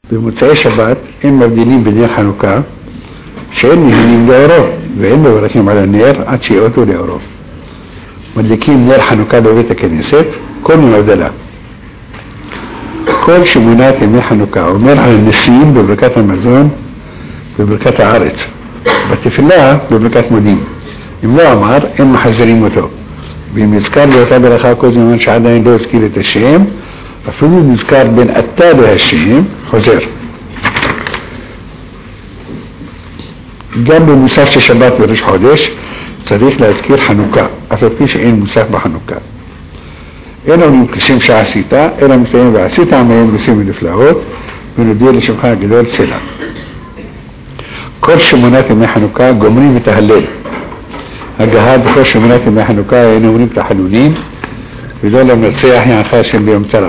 במוצאי שבת הם מבדילים בנר חנוכה שאין נהנים לאורו ואין מברכים על הנר עד שיעוטו לאורו. מדליקים נר חנוכה בבית הכנסת כל מיני הבדלה. כל שמונת ימי חנוכה אומר על הנשיאים בברכת המזון בברכת הארץ, בתפילה בברכת מודים. אם לא אמר אין מחזרים אותו, ואם נזכר באותה ברכה כל זמן שעדיין לא הזכיר את השם, אפילו נזכר בין אתה והשם חוזר. גם במוסף של שבת וראש חודש צריך להזכיר חנוכה, אף על פי שאין מוסף בחנוכה. אין עולים כשם שעשית, אלא מסיים ועשית עמהם בסם ונפלאות, ונודיע לשמך הגדול סלע. כל שמונת ימי חנוכה גומרים את ההלל. הגהה בכל שמונת ימי חנוכה היינו אומרים את החלולים, ולא למרצח יענך השם ביום צרה.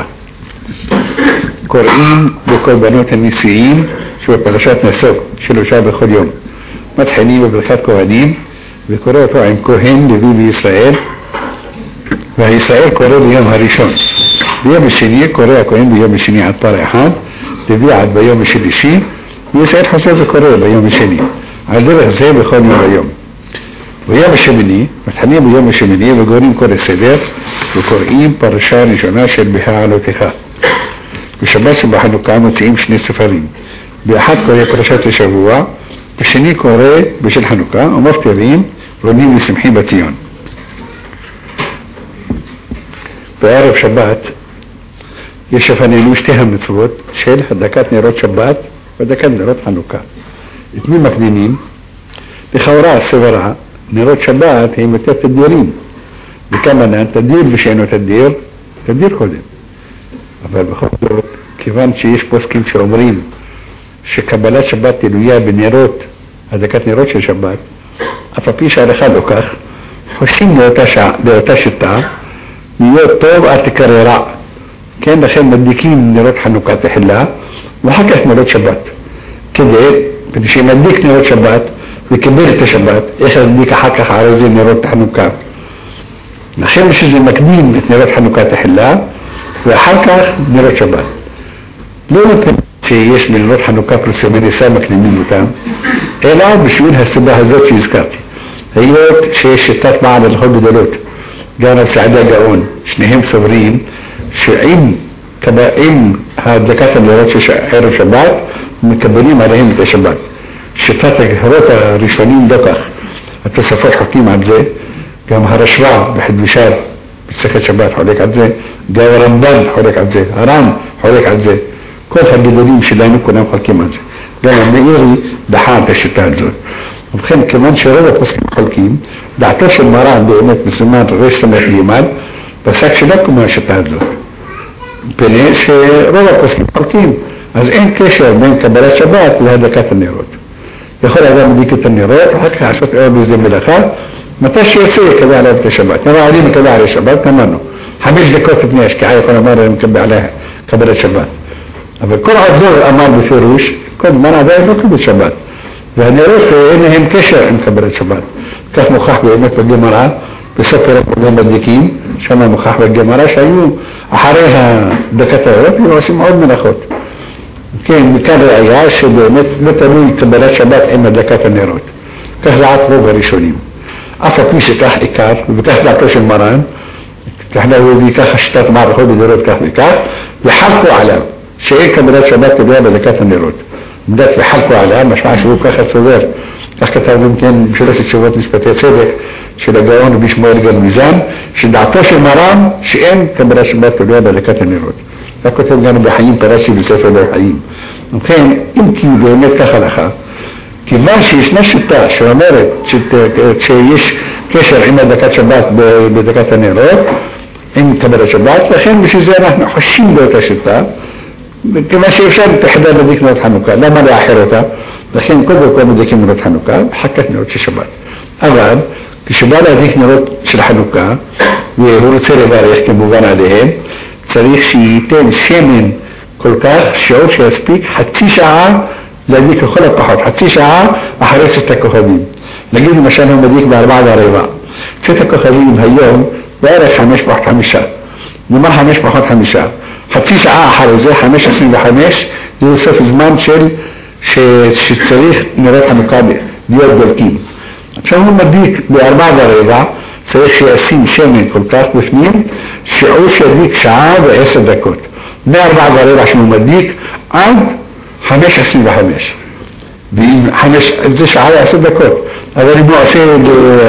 קוראים בקורבנות הנשיאים שבפרשת נשוא שלושה בכל יום. מתחילים בברכת כהנים וקורא אותו עם כהן לוי בישראל, והישראל קורא ביום הראשון. ביום השני קורא הכהן ביום השני עד פר אחד, לוי עד ביום השלישי, וישראל חוזר וקורא ביום השני. על דרך זה בכל יום ויום. ביום השמיני, מתחילים ביום השמיני וגוראים כל הסדר וקוראים פרשה ראשונה של בהעלותך. בשבת שבחנוכה מוציאים שני ספרים. באחד קורא פרשת השבוע, בשני קורא בשל חנוכה ומפטירים ועונים ושמחים בציון. בערב שבת יש לפנינו שתי המצוות של הדלקת נרות שבת והדלקת נרות חנוכה. את מי מקדימים? לכאורה הסברה נרות שבת הם יותר תדירים, וכמובן תדיר ושאינו תדיר, תדיר קודם. אבל בכל זאת, כיוון שיש פוסקים שאומרים שקבלת שבת תלויה בנרות, הדלקת נרות של שבת, אף על פי שהלכה לא כך, חושבים לאותה שיטה, להיות טוב אל תקרא רע. כן, לכן מדליקים נרות חנוכה תחילה, ואחר כך נרות שבת. כדי שמדליק נרות שבת ויקבל את השבת, איך להדליק אחר כך על זה נרות חנוכה. לכן שזה מקדים את נרות חנוכה תחילה, ואחר כך נרות שבת. לא נותן שיש בנרות חנוכה פרסומי ניסה מקדימים אותם, אלא בשביל הסיבה הזאת שהזכרתי. היות שיש שיטת מעל הלכות גדולות, גם על סעדי הגאון, שניהם סוברים שעם הדלקת הנרות של ערב שבת, מקבלים עליהם את השבת. שיטת הגהרות הראשונים לא כך. התוספות חוקים על זה, גם הרשב"א בחדושיו מסכת שבת חולק על זה, גם הרמב"ן חולק על זה, הר"ן חולק על זה. כל הגדולים שלנו כולם חולקים על זה. גם המאירי דחה את השיטה הזאת. ובכן, כיוון שרוב הפוסקים חולקים, דעתו של מרן באמת מסומן רש סמך לימד, פסק שלא כמו השיטה הזאת. פני שרוב הפוסקים חולקים, אז אין קשר בין קבלת שבת להדלקת הנרות. יכול אדם להדליק את הנרות, אחר כך לעשות ערב בזה מלאכה, מתי שיוצא יקבל עליו את השבת. נראה עלי מקבל עליו שבת, אמרנו. 5 דקות לפני השקיעה יכול אמר אני מקבל עליה קבלת שבת. אבל כל עזור אמר בפירוש, כל זמן עדיין לא קבל שבת. והנרות אין להם קשר עם קבלת שבת. כך מוכח באמת בגמרא, בסוף פרק גם מדליקים, שם מוכח בגמרא שהיו אחרי הדלקת הנרות, הם עושים עוד מלאכות. כן, מכאן ראיה שבאמת לא תלוי קבלת שבת עם הדלקת הנרות. כך דעת רוב הראשונים. אף על פי שכך עיקר, ובכך דעתו של מרן, וכך השיטת מערכות בדורות כך וכך, וחלקו עליו, שאין קבלת שבת תלויה בדלקת הנרות. בדעת וחלקו עליו, משמע שהוא ככה סובר. כך כתב גם כן בשלוש תשובות משפטי צדק של הגאון רבי שמואל גלמיזן, שדעתו של מרן שאין קבלת שבת תלויה בדלקת הנרות. כך כותב גם בחיים פרשי בספר בחיים. ובכן, אם כי באמת כך הלכה, כיוון שישנה שיטה שאומרת שיש קשר עם הדלקת שבת בדלקת הנרות, עם קבלת שבת, לכן בשביל זה אנחנו חושבים באותה שיטה, כיוון שאפשר לתחדה להדליק נרות חנוכה, למה לאחר אותה? לכן קודם כל מדליקים נרות חנוכה, ואחר כך נרות של שבת. אבל כשבא להדליק נרות של חנוכה, והוא רוצה לברך כמובן עליהם, צריך שייתן שמן כל כך שעוד שיספיק חצי שעה להדליק לכל הפחות, חצי שעה אחרי 6 כוכבים. נגיד למשל הוא מדליק ב4:15. 6 כוכבים היום בערך 5:5. נאמר 5:5. חצי שעה אחרי זה, 5:25, זה בסוף זמן שצריך נראות חנוכה להיות דולקים. עכשיו הוא מדליק ב4:15, צריך שישים שמן כל כך בפנים, שהוא שידליק שעה ו10 דקות. מ4:15 שהוא מדליק עד 5:25. זה שעה ו10 דקות. אבל אם הוא עושה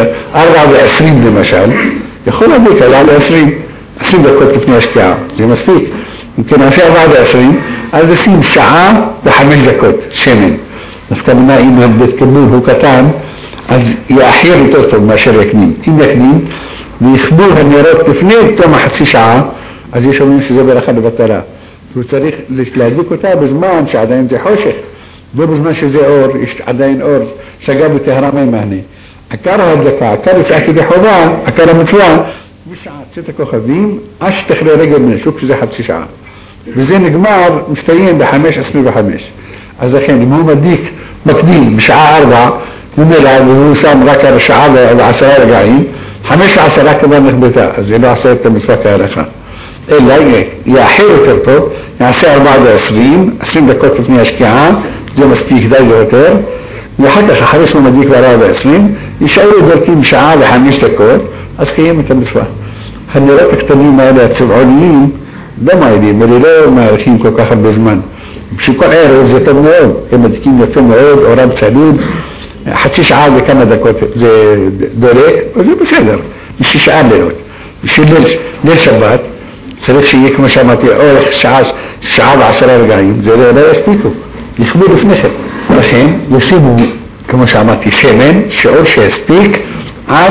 4:20 למשל, יכול להדליק עלה ל-20 דקות לפני השקיעה, זה מספיק. אם כן נעשה 4:20, אז עושים שעה ו5 דקות שמן. דווקא מנה אם הבית כבול הוא קטן, אז יאחר יותר טוב מאשר יקנים. אם יקנים ויכבו הנרות לפני תום החצי שעה, אז יש אומרים שזה ברכה לבטלה. הוא צריך להדליק אותה בזמן שעדיין זה חושך, לא בזמן שזה אור, יש עדיין אור, שגה בטהרה ממענה. עקר ההדלקה, עקר יצאה כדי חובה, עקר המצווה, בשעה צאת הכוכבים, עד שתכלה רגל מן השוק, שזה חצי שעה. וזה נגמר, מסתיים ב5:25. אז לכן, אם הוא מדליק מקדים בשעה 4, והוא שם רק על השעה ו10 רגעים, 5:10 כבר נכבטה, אז זה לא עשה את המצווה כהלכה. אלא יאחר יותר טוב, יעשה 4:20, 20 דקות לפני השקיעה, זה מספיק די יותר, ואחר כך, אחרי שהוא מדליק ב4:20, יישארו דלקים שעה ו5 דקות, אז קיים את המצווה. הנרות הקטנים האלה, הצבעוניים, לא מעידים, אבל לא מעריכים כל כך הרבה זמן. בשביל כל ערב זה טוב מאוד, הם מדליקים יפה מאוד, אורם צלול, חצי שעה וכמה דקות זה דולק, וזה בסדר, בשביל שעה לילות. בשביל ליל שבת, צריך שיהיה כמו שאמרתי, אורך שעה ו10 רגעים, זה לא יספיקו, יכבו לפני כן. לכן, ישימו, כמו שאמרתי, שמן, שיעור שיספיק עד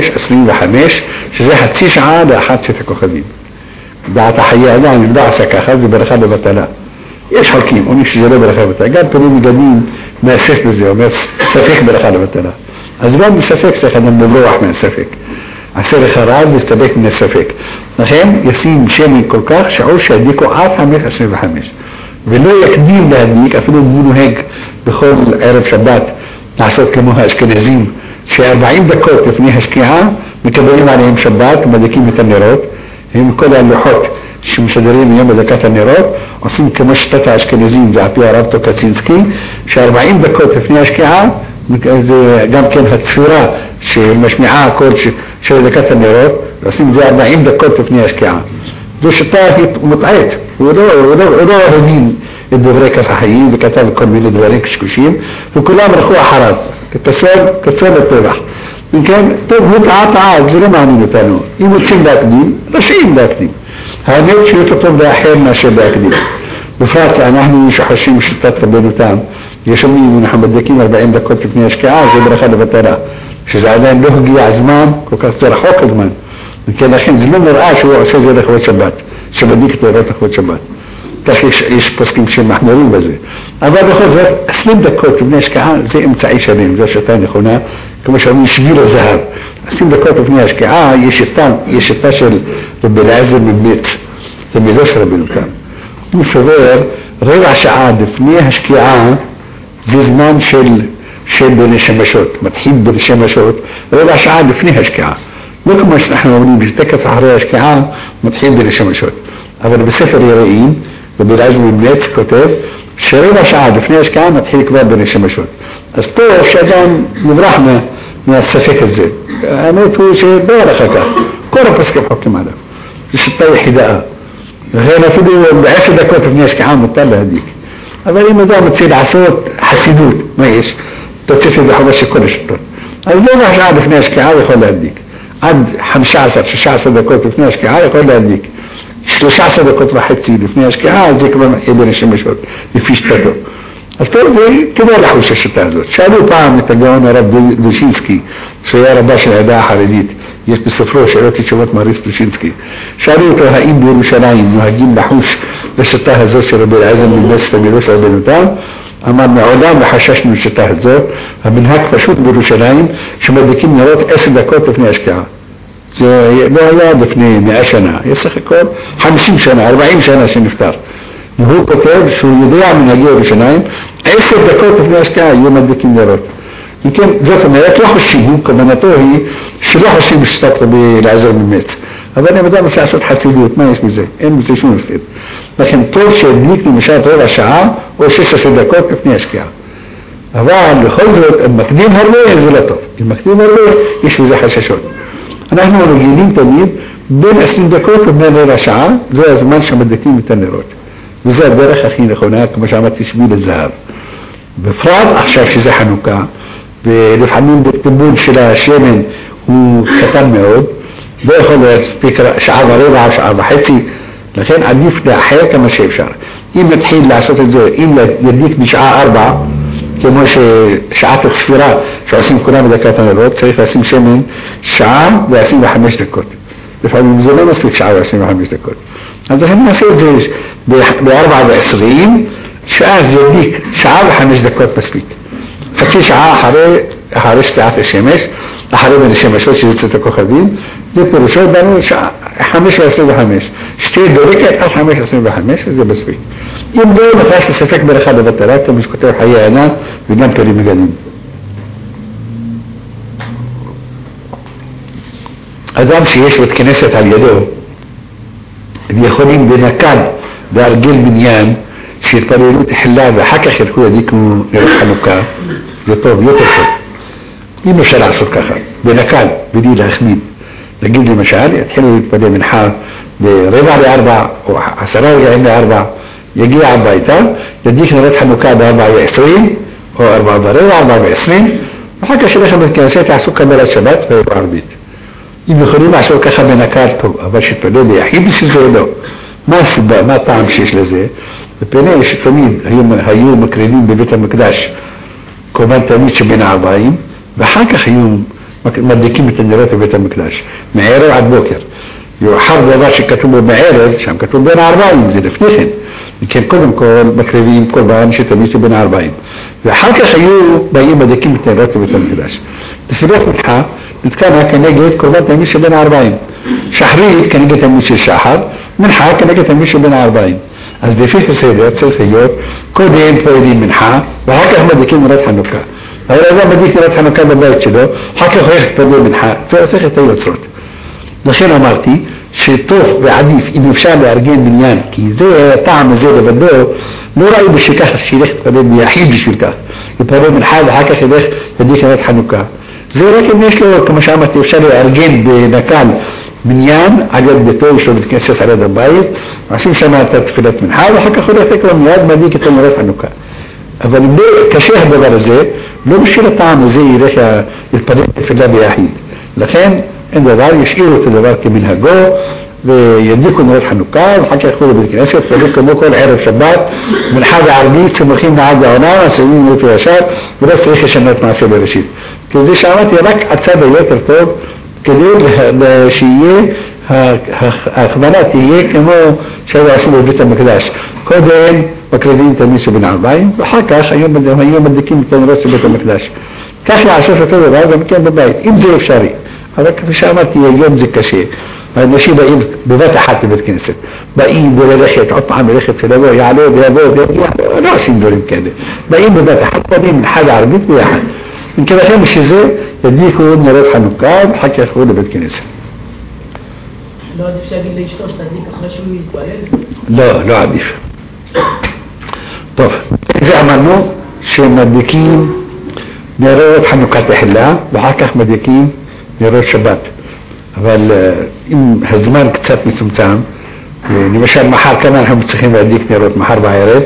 5:25, שזה חצי שעה לאחת צאת הכוכבים. דעת החיי אדם, אם לא עשה ככה, זה ברכה לבטלה. יש חלקים, אומרים שזה לא ברכה לבטלה. גם פנים מגדים מאסף בזה, אומר ספק ברכה לבטלה. אז גם מספק צריך אדם לברוח מהספק. עשה לך רעב להסתבק מן הספק. לכן ישים שמן כל כך, שעור שידליקו עד 5:25. ולא יקדים להדליק, אפילו הוא נוהג בכל ערב שבת, לעשות כמו האשכנזים, ש40 דקות לפני השקיעה מקבלים עליהם שבת ומדליקים את הנרות. הם כל הלוחות שמשדרים מיום בדקת הנרות, עושים כמו שיטת האשכנזים, זה על פי הרב טוקצינסקי, ש40 דקות לפני השקיעה, זה גם כן הצורה שמשמיעה הקול של דקת הנרות, עושים זה 40 דקות לפני השקיעה. זו שיטה מוטעית, הוא לא הבין את דברי כף החיים וכתב כל מיני דברים קשקושים, וכולם הלכו אחריו, כצאן לטבח. וכן, טוב, הוא טעה, זה לא מעניין אותנו. אם רוצים להקדים, רשאים להקדים. האמת שיותר טוב לאחר מאשר להקדים. בפרט אנחנו שחשים שיטת רבנותם, יש אומרים, אנחנו מדליקים 40 דקות לפני השקיעה, זה ברכה לבטלה. שזה עדיין לא הגיע הזמן, כל כך זה רחוק הזמן. וכן לכן, זה לא נראה שהוא עושה זה לכבוד שבת, שמדליק את נרות לכבוד שבת. כך יש פוסקים שמחמרים בזה. אבל בכל זאת, 20 דקות לפני השקיעה זה אמצעי שלם, זו שיטה נכונה, כמו שאומרים שביל הזהב. 20 דקות לפני השקיעה יש שיטה של רבי אליעזר מבית, זה מילה של רבנו כאן. הוא סובר, רבע שעה לפני השקיעה זה זמן של בין שמשות, מתחיל בין שמשות, רבע שעה לפני השקיעה. לא כמו שאנחנו אומרים, שתקף אחרי השקיעה מתחיל בין שמשות. אבל בספר יראים, רבי אליעזר מבית כותב, שרבע שעה לפני השקיעה מתחיל כבר בין שמשות. אז פה שאדם מברח מהספק הזה. האמת הוא שבאר אחר כך, כל הפסקים חוקים עליו. זו שיטה יחידה. לכן אפילו ב10 דקות לפני השקיעה מותר להדליק. אבל אם אדם רוצה לעשות חסידות, מה יש? תוצף את בחובה של כל השיטות. אז לא שעה לפני השקיעה יכול להדליק. עד 15-16 דקות לפני השקיעה יכול להדליק. 13 דקות וחצי לפני השקיעה, זה כבר מתחיל בין השמשות, לפי שיטתו. אז טוב, זה כדאי לחוש השיטה הזאת. שאלו פעם את הגאון הרב דושינסקי, שהיה רבה של העדה החרדית, יש בספרו שאלות ותשובות מריס דושינסקי. שאלו אותו, האם בירושלים נוהגים לחוש לשיטה הזאת של רבי אליעזר מבית המילה של רבנותם? אמר, מעולם וחששנו לשיטה הזאת, המנהג פשוט בירושלים, שמדליקים נרות 10 דקות לפני השקיעה. זה לא היה לפני 100 שנה, יש סך הכל 50 שנה, 40 שנה שנפטר. והוא כותב שהוא יודע מנהגי ירושלים, 10 דקות לפני השקיעה יהיו מדליקים נרות. וכן, זאת אומרת, לא חושבים, כוונתו היא שלא חושבים בשיטת רבי אליעזר מבית. אבל אם אדם רוצה לעשות חסידות, מה יש בזה? אין בזה שום הפסד. לכן טוב שהדליק למשל רבע שעה, או 16 דקות לפני השקיעה. אבל בכל זאת, אם מקדים הרבה זה לא טוב. אם מקדים הרבה, יש בזה חששות. אנחנו רגילים תמיד בין 20 דקות ובין רבע שעה, זה הזמן שמדליקים את הנרות. וזה הדרך הכי נכונה, כמו שאמרתי, שביל הזהב. בפרט עכשיו שזה חנוכה, ולפעמים בטיבול של השמן הוא קטן מאוד, לא יכול להספיק שעה ורבע, שעה וחצי, לכן עדיף לאחר כמה שאפשר. אם נתחיל לעשות את זה, אם ידליק בשעה 4, כמו ששעת הספירה שעושים כולם בדקת הנרות, צריך לשים שמן שעה ו25 דקות. לפעמים זה לא מספיק שעה ו25 דקות. אז אני נעשה את זה ב-4:20, שעה זה ידליק שעה ו5 דקות מספיק. חצי שעה אחרי שקיעת השמש, אחרי בין השמשות שיוצאת הכוכבים, זה פירושו בנו שעה 5:25. שתי דורקת עד 5:25, וזה מספיק. אם לא, נכנס לספק ברכה בבטלה, כמו שכותב חיי הענן וגם כלים מגנים. אדם שיש בית כנסת על ידו, הם יכולים בנקל להרגל בניין, שיתפללו תחילה ואחר כך ילכו ידליקו נרות חנוכה, זה טוב, יותר טוב. אם אפשר לעשות ככה, בנקל, בלי להחמיד. נגיד למשל, יתחילו להתפלל מנחה ב3:45 או 4:10, יגיע הביתה, ידליק נרות חנוכה ב4:20 או 4:15, 4:20, ואחר כך שלכם בכנסת יעשו קבלת שבת וערבית. אם יכולים לעשות ככה בנקל טוב, אבל שתפלו ביחיד שזה לא. מה הסיבה, מה הטעם שיש לזה? בפני שתמיד היו מקריבים בבית המקדש קורבן תמיד שבין 40, ואחר כך היו מדליקים את הנרות בבית המקדש, מערב עד בוקר. יוחד דבר שכתוב בו בערב, שם כתוב בין 40, זה לפני כן. וכן קודם כל מקריבים קורבן שתמיד שבין 40. ואחר כך היו באים מדליקים את הנרות בבית המקדש. תפילת מנחה נתקנה כנגד קורבן תמיד שבין 40. שחרית כנגד תמיד של שחר, מנחה כנגד תמיד שבין 40. אז לפי הסדר צריך להיות קודם פועלים מנחה, ואחר כך מדליקים נרות חנוכה. אבל אדם מדליק נרות חנוכה בבית שלו, אחר כך הולך לפעול מנחה, זה הופך את היוצרות. לכן אמרתי שטוב ועדיף אם אפשר לארגן בניין, כי זה הטעם הזה לבדו, לא ראוי בשכך שילך לפעול ביחיד בשביל כך. לפעול מנחה ואחר כך ילך ידליק נרות חנוכה. זה רק אם יש לו, כמו שאמרתי, אפשר לארגן בנקל בניין על יד ביתו, יש לו בית כנסת על יד הבית, עושים שם את תפילת מנחה, ואחר כך הולך לקרוא מיד מדליק את נרות חנוכה. אבל אם קשה הדבר הזה, לא בשביל הטעם הזה ילך להתפלל תפילה ביחיד. לכן אין דבר, ישאירו את הדבר כמנהגו, וידליקו נרות חנוכה, ואחר כך ילכו לבית כנסת, ולא כמו כל ערב שבת, מנחה וערבית שמולכים לעד העונה, מסיימים אותו ישר, ולא צריך לשנות את מעשה בראשית. כי זה שאמרתי, רק הצד היותר טוב, כדי שיהיה, ההכוונה תהיה כמו שהיו עושים בבית המקדש. קודם מקריבים תמיד שבין 40, ואחר כך היו מדליקים את הנרות של בית המקדש. כך לעשות אותו דבר גם כן בבית, אם זה אפשרי. אבל כפי שאמרתי, היום זה קשה. האנשים באים בבת אחת בבית כנסת. באים וללכת, עוד פעם ללכת ולבוא, יעלו ויבוא, לא עושים דברים כאלה. באים בבת אחת, באים אחד ערבית ביחד. אם כן לכם שזה, ידליקו נרות חנוכה, ואחר כך יחזרו לבית כנסת. לא עדיף שיגיד לאשתו שתדליק אחרי שהוא יתפלל? לא עדיף. טוב, זה אמרנו שמדליקים נרות חנוכת תחילה, ואחר כך מדליקים נרות שבת. אבל אם הזמן קצת מצומצם, למשל מחר כמה אנחנו צריכים להדליק נרות, מחר בערב,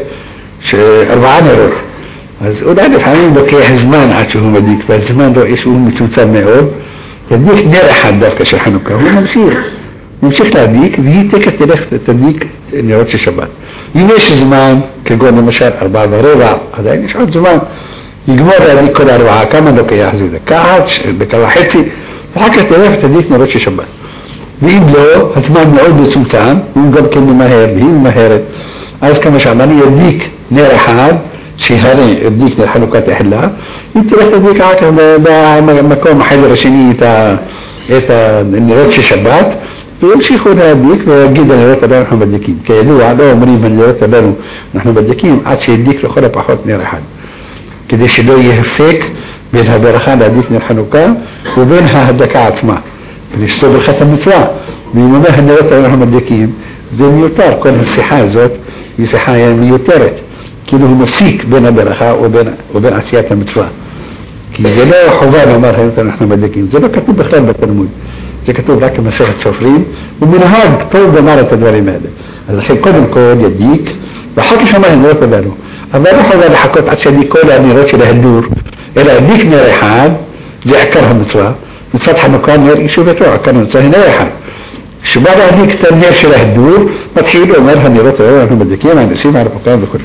4 נרות. אז אולי לפעמים לוקח זמן עד שהוא מדליק, והזמן לא יש, הוא מצומצם מאוד, ידליק נר אחד דווקא של חנוכה, הוא ממשיך להדליק, והיא תכף תלך תדליק נרות של שבת. אם יש זמן, כגון למשל 4:15, עדיין יש עוד זמן, יגמור להדליק כל 4, כמה לוקח זה? דקה וחצי, ואחר כך תלך תדליק נרות של שבת. ואם לא, הזמן מאוד מצומצם, הוא גם כן ממהר, והיא ממהרת, אז כמה שאמרנו, ידליק נר אחד, שהרי ידליק נר חנוכת תחילה, היא תלך תדליק אחר כך במקום החדר השני את הנרות של שבת, וימשיכו להדליק ויגיד הנרות הבאנו אנחנו מדליקים. כידוע, לא אומרים הנרות הבאנו אנחנו מדליקים עד שידליק לכל הפחות נר אחד. כדי שלא יהיה הפסק בין הברכה להדליק נר חנוכה ובין ההדלקה עצמה. כדי שזו ברכת המצווה. ואם אומר הנרות הבאנו אנחנו מדליקים, זה מיותר. כל השיחה הזאת היא שיחה מיותרת. כאילו הוא מפסיק בין הברכה ובין עשיית המצווה. כי זה לא חובה לומר היום אנחנו מדליקים, זה לא כתוב בכלל בתלמוד, זה כתוב רק במסכת סופרים, ומנהג טוב לומר את הדברים האלה. אז לכן קודם כל ידיק, ואחר כך אמרנו לא כדאנו, אבל לא חובה לחכות עד שידיק כל האמירות של ההדור, אלא ידיק נר אחד, זה עקר המצווה, מצוות חנוכה נר אישובתו, עקר המצווה היא נר אחד. כשבא להדליק את הנר של ההדור, מתחיל אומר הנרות האלה, אנחנו מדליקים, האנשים הרפוקאים וכו'.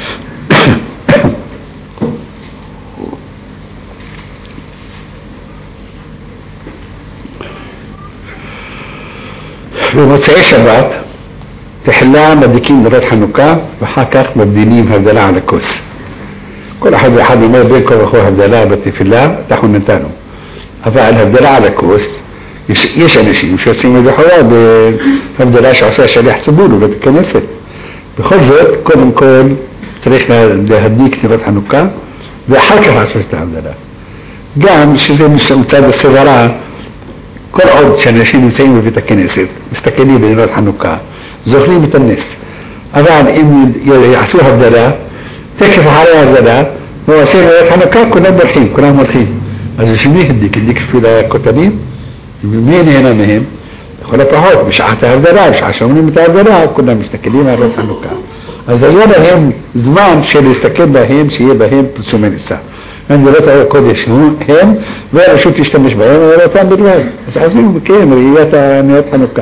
במוצאי שבת תחילה מדליקים נרות חנוכה ואחר כך מבדילים הבדלה על הכוס. כל אחד ואחד אומר בין כה וכה הבדלה בתפילה, אנחנו נתנו. אבל הבדלה על הכוס, יש אנשים שעושים מבחורה בהבדלה שעושה השליח ציבור בבית הכנסת. בכל זאת, קודם כל צריך להדליק נרות חנוכה ואחר כך לעשות את ההבדלה. גם שזה מצד הסברה, כל עוד שאנשים נמצאים בבית הכנסת, מסתכלים בנרות חנוכה, זוכרים את הנס. אבל אם יעשו הבדלה, תקף אחרי ההבדלה, ועושים נרות חנוכה, כולם ברחים, כולם הולכים. אז שמי הדליק? הדליק אפילו הכותבים? ומי נהנה מהם? לכל הפחות, בשעת ההבדלה, בשעה שאומרים את ההבדלה, כולם מסתכלים על נרות חנוכה. אז היה להם זמן של להסתכל בהם, שיהיה בהם פרסומי ניסה. הנרות הקודש הם, והרשות תשתמש בהם, אבל אותם בלבד. אז עושים מכם ראיית הנרות חנוכה.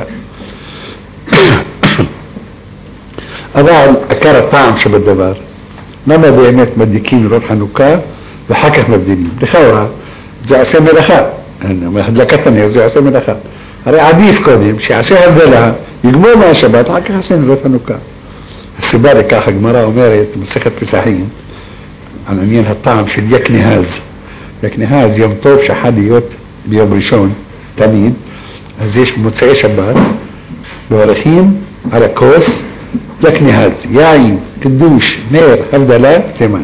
אבל עיקר הטעם שבדבר, למה באמת מדליקים נרות חנוכה ואחר כך מבדילים? לכאורה, זה עושה מלאכה. הדלקת הנר זה עושה מלאכה. הרי עדיף קודם שיעשה הבדלה, יגמור מהשבת, אחר כך עושה נרות חנוכה. הסיבה לכך הגמרא אומרת, מסכת פסחים, על עניין הטעם של yak nehaz. yak nehaz, יום טוב שחד להיות ביום ראשון, תמיד, אז יש במוצאי שבת, בעורכים על הכוס, yak nehaz, יין, קדוש, נר, הבדלה, סימן.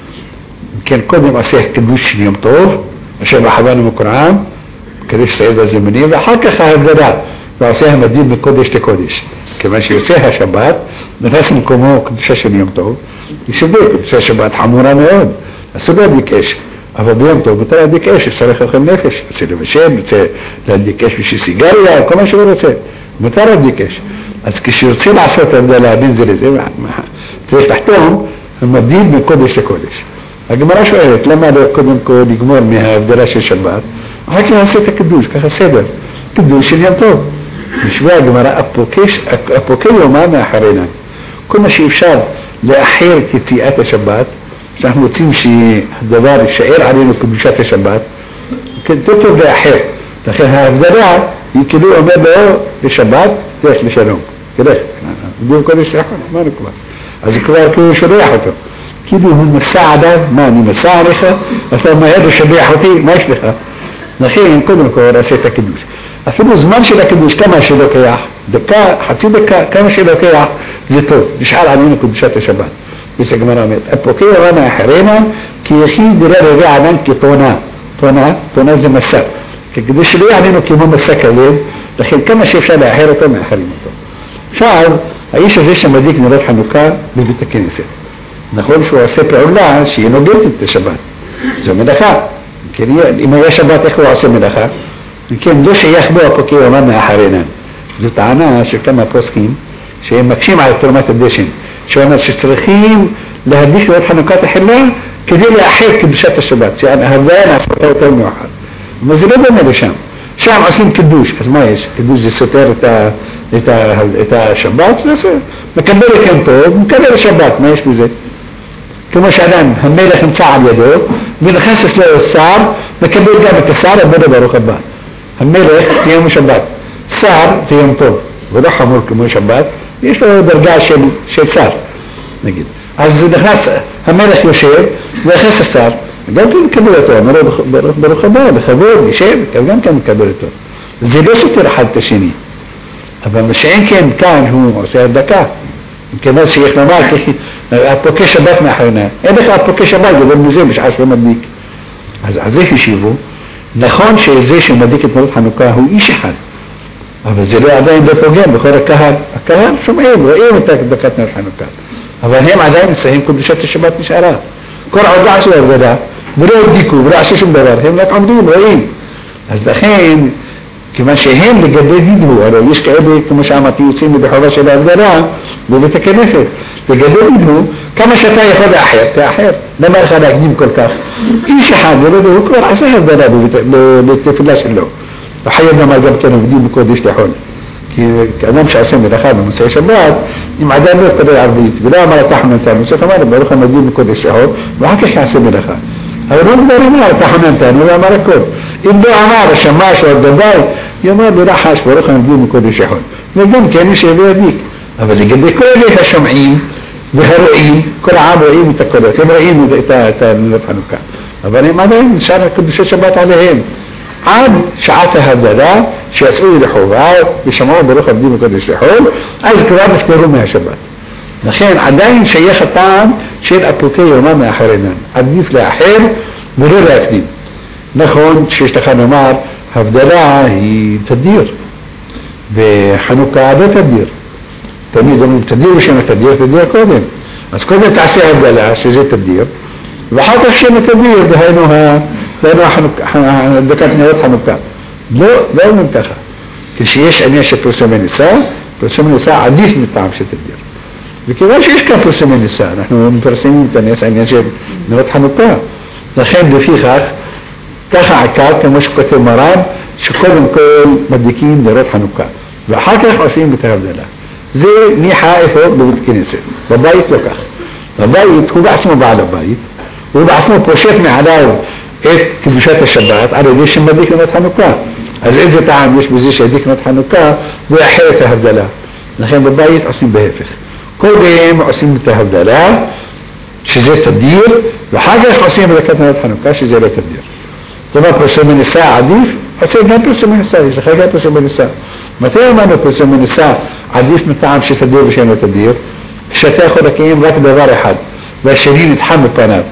כן, קודם עושה קדוש של יום טוב, אשר בחבנו מקורעם, קדש סעיד הזמנים, ואחר כך ההבדלה, ועושה המדיל מקודש לקודש. כיוון שיוצא השבת, נכנס למקומו קדושה של יום טוב, ישבק, יוצא השבת חמורה מאוד, אסור להדליק אש, אבל ביום טוב מותר להדליק אש, צריך לאכול נפש, רוצה לבשל, רוצה להדליק אש בשביל סיגריה, כל מה שהוא רוצה, מותר להדליק אש. אז כשיוצא לעשות הבדלה בין זה לזה, צריך לחתום המדיל מקודש לקודש. הגמרא שואלת, למה לא קודם כל לגמור מההבדלה של שבת, אחר כך נעשה את הקדוש, ככה סדר, קדוש של יום טוב. בשביל הגמרא אפוקי יומא מאחרינה. כל מה שאפשר לאחר את יציאת השבת, שאנחנו רוצים שהדבר יישאר עלינו קדושת השבת, טוב לאחר. לכן ההבדלה היא כאילו אומר לו לשבת, תלך לשלום, תלך. בדיוק קודש שלך, מה נקבע? אז כבר כאילו שולח אותו. כאילו הוא מסע עליו, מה אני מסע עליך? אתה מהר לשבח אותי, מה יש לך? לכן קודם כל עושה את הקידוש. אפילו זמן של הקידוש, כמה שלוקח, דקה, חצי דקה, כמה שלוקח, זה טוב, נשאר עלינו קדושת השבת. יש הגמרא אומרת, אפוקי יומא מאחרינה, כי יחיד יראה רבע ענן כתונה. תונה זה מסע. כדי שלא יהיה עלינו כמו מסע כבד, לכן כמה שאפשר לאחר אותו, מאחרים אותו. עכשיו, האיש הזה שמדליק נרות חנוכה בבית הכנסת. נכון שהוא עושה פעולה שהיא נוגדת את השבת. זו מלאכה. אם היה שבת, איך הוא עושה מלאכה? וכן, לא שייך בו אפוקי יומא מאחרינה. זו טענה של כמה פוסקים שהם מקשים על תרומת הדשן. שאומר שצריכים להדליק נרות חנוכה תחילה כדי לאחר קדושת השבת. שההבדלה נעשתה יותר מאוחר. אבל זה לא דומה לשם. שם עושים קידוש. אז מה יש? קידוש זה סותר את השבת, מקבל את יום טוב, מקבל את השבת, מה יש בזה? כמו שאדם, המלך נמצא על ידו, ונכנס לו שר, מקבל גם את השר, הבא ברוך הבא. המלך זה יום שבת, שר זה יום טוב, ולא חמור כמו שבת, יש לו דרגה של שר, נגיד. אז נכנס, המלך יושב, ונכנס השר, גם כן מקבל אותו, אמרו ברוך הבא, בכבוד, ישב, גם כן מקבל אותו. זה לא סותר אחד את השני. אבל מה שאין כן כאן הוא עושה הדקה. כיוון שיש לומר, אפוקי שבת מאחרונה. אין לך אפוקי שבת, זה מזה בשעה שלא מדליק. אז על זה השיבו, נכון שזה שמדליק את נרות חנוכה הוא איש אחד. אבל זה לא עדיין לא פוגם בכל הקהל. הקהל שומעים, רואים את הדקת נרות חנוכה. אבל הם עדיין מסיים קדושת השבת נשארה. כל עוד עשו עבודה, ולא הבדיקו, ולא עשו שום דבר, הם רק עומדים, רואים. אז לכן, כיוון שהם לגבי דידו, הרי יש כאלה, כמו שאמרתי, יוצאים בחובה של ההבדלה, בבית הכנסת, לגבי דידו, כמה שאתה יכול לאחר, תאחר. למה לך להקדים כל כך? איש אחד, הוא כבר עשה הבדלה בתפילה שלו. וחייב למה גם כן עובדים בקודש לחול. כי כאדם שעושה מלאכה במוצאי שבת, אם עדיין לא יתקבל ערבית, ולא אמר תחננתנו, זאת אומרת, ברוך המדים בקודש לחול, ואחר כך יעשה מלאכה. אבל הוא כבר אמר תחננתנו, הוא אמר הכל. אם לא אמר השמש או הדבר, הוא אמר בלחש, ברוך המדים בקודש לחול. וגם כן מי שיביא ידיק. אבל לגבי כל אלה השומעים והרואים, כל העם רואים את הקולות, הם רואים את חנוכה. אבל הם עדיין נשאר קדושי שבת עליהם. עד שעת ההבדלה שיצאו לחובה ושמעו ברוך המדים בקודש לחול, אז כבר נפטרו מהשבת. לכן עדיין שייך הטעם של אפוקי יומם מאחרינן, עדיף לאחר ולא להקדים. נכון שיש לך לומר, הבדלה היא תדיר, וחנוכה לא תדיר. תמיד אומרים תדיר ושם תדיר, תדיר קודם. אז קודם תעשה הבדלה שזה תדיר, ואחר כך שם תדיר, דהיינו דקת נרות חנוכה. לא אומרים ככה. כשיש עניין של פרסומי ניסה, פרסומי ניסה עדיף מטעם שתדיר. וכיוון שיש כאן פרסומי ניסה, אנחנו מפרסמים את הנס העניין של נרות חנוכה. לכן לפיכך, ככה עקר, כמו שכותב מרן, שקודם כל מדליקים נרות חנוכה. ואחר כך עושים את ההבדלה. זה ניחה איפה בבית כנסת. בבית לא כך. בבית הוא בעצמו בעל הבית, הוא בעצמו פושט מעליו את קדושת השבת על ידי שמדליק נרות חנוכה. אז איזה טעם יש בזה שהדליק נרות חנוכה ואחר את ההבדלה. לכן בבית עושים בהפך. קודם עושים את ההבדלה שזה תדיר, ואחר כך עושים בדקת נרות חנוכה שזה לא תדיר. זאת אומרת פרסומי ניסה עדיף, עושה גם פרסומי ניסה, יש לך גם פרסומי ניסה. מתי אמרנו פרסומי ניסה עדיף מטעם שתדיר ושאינו תדיר? כשאתה יכול לקיים רק דבר אחד, והשני נתחם בפניו.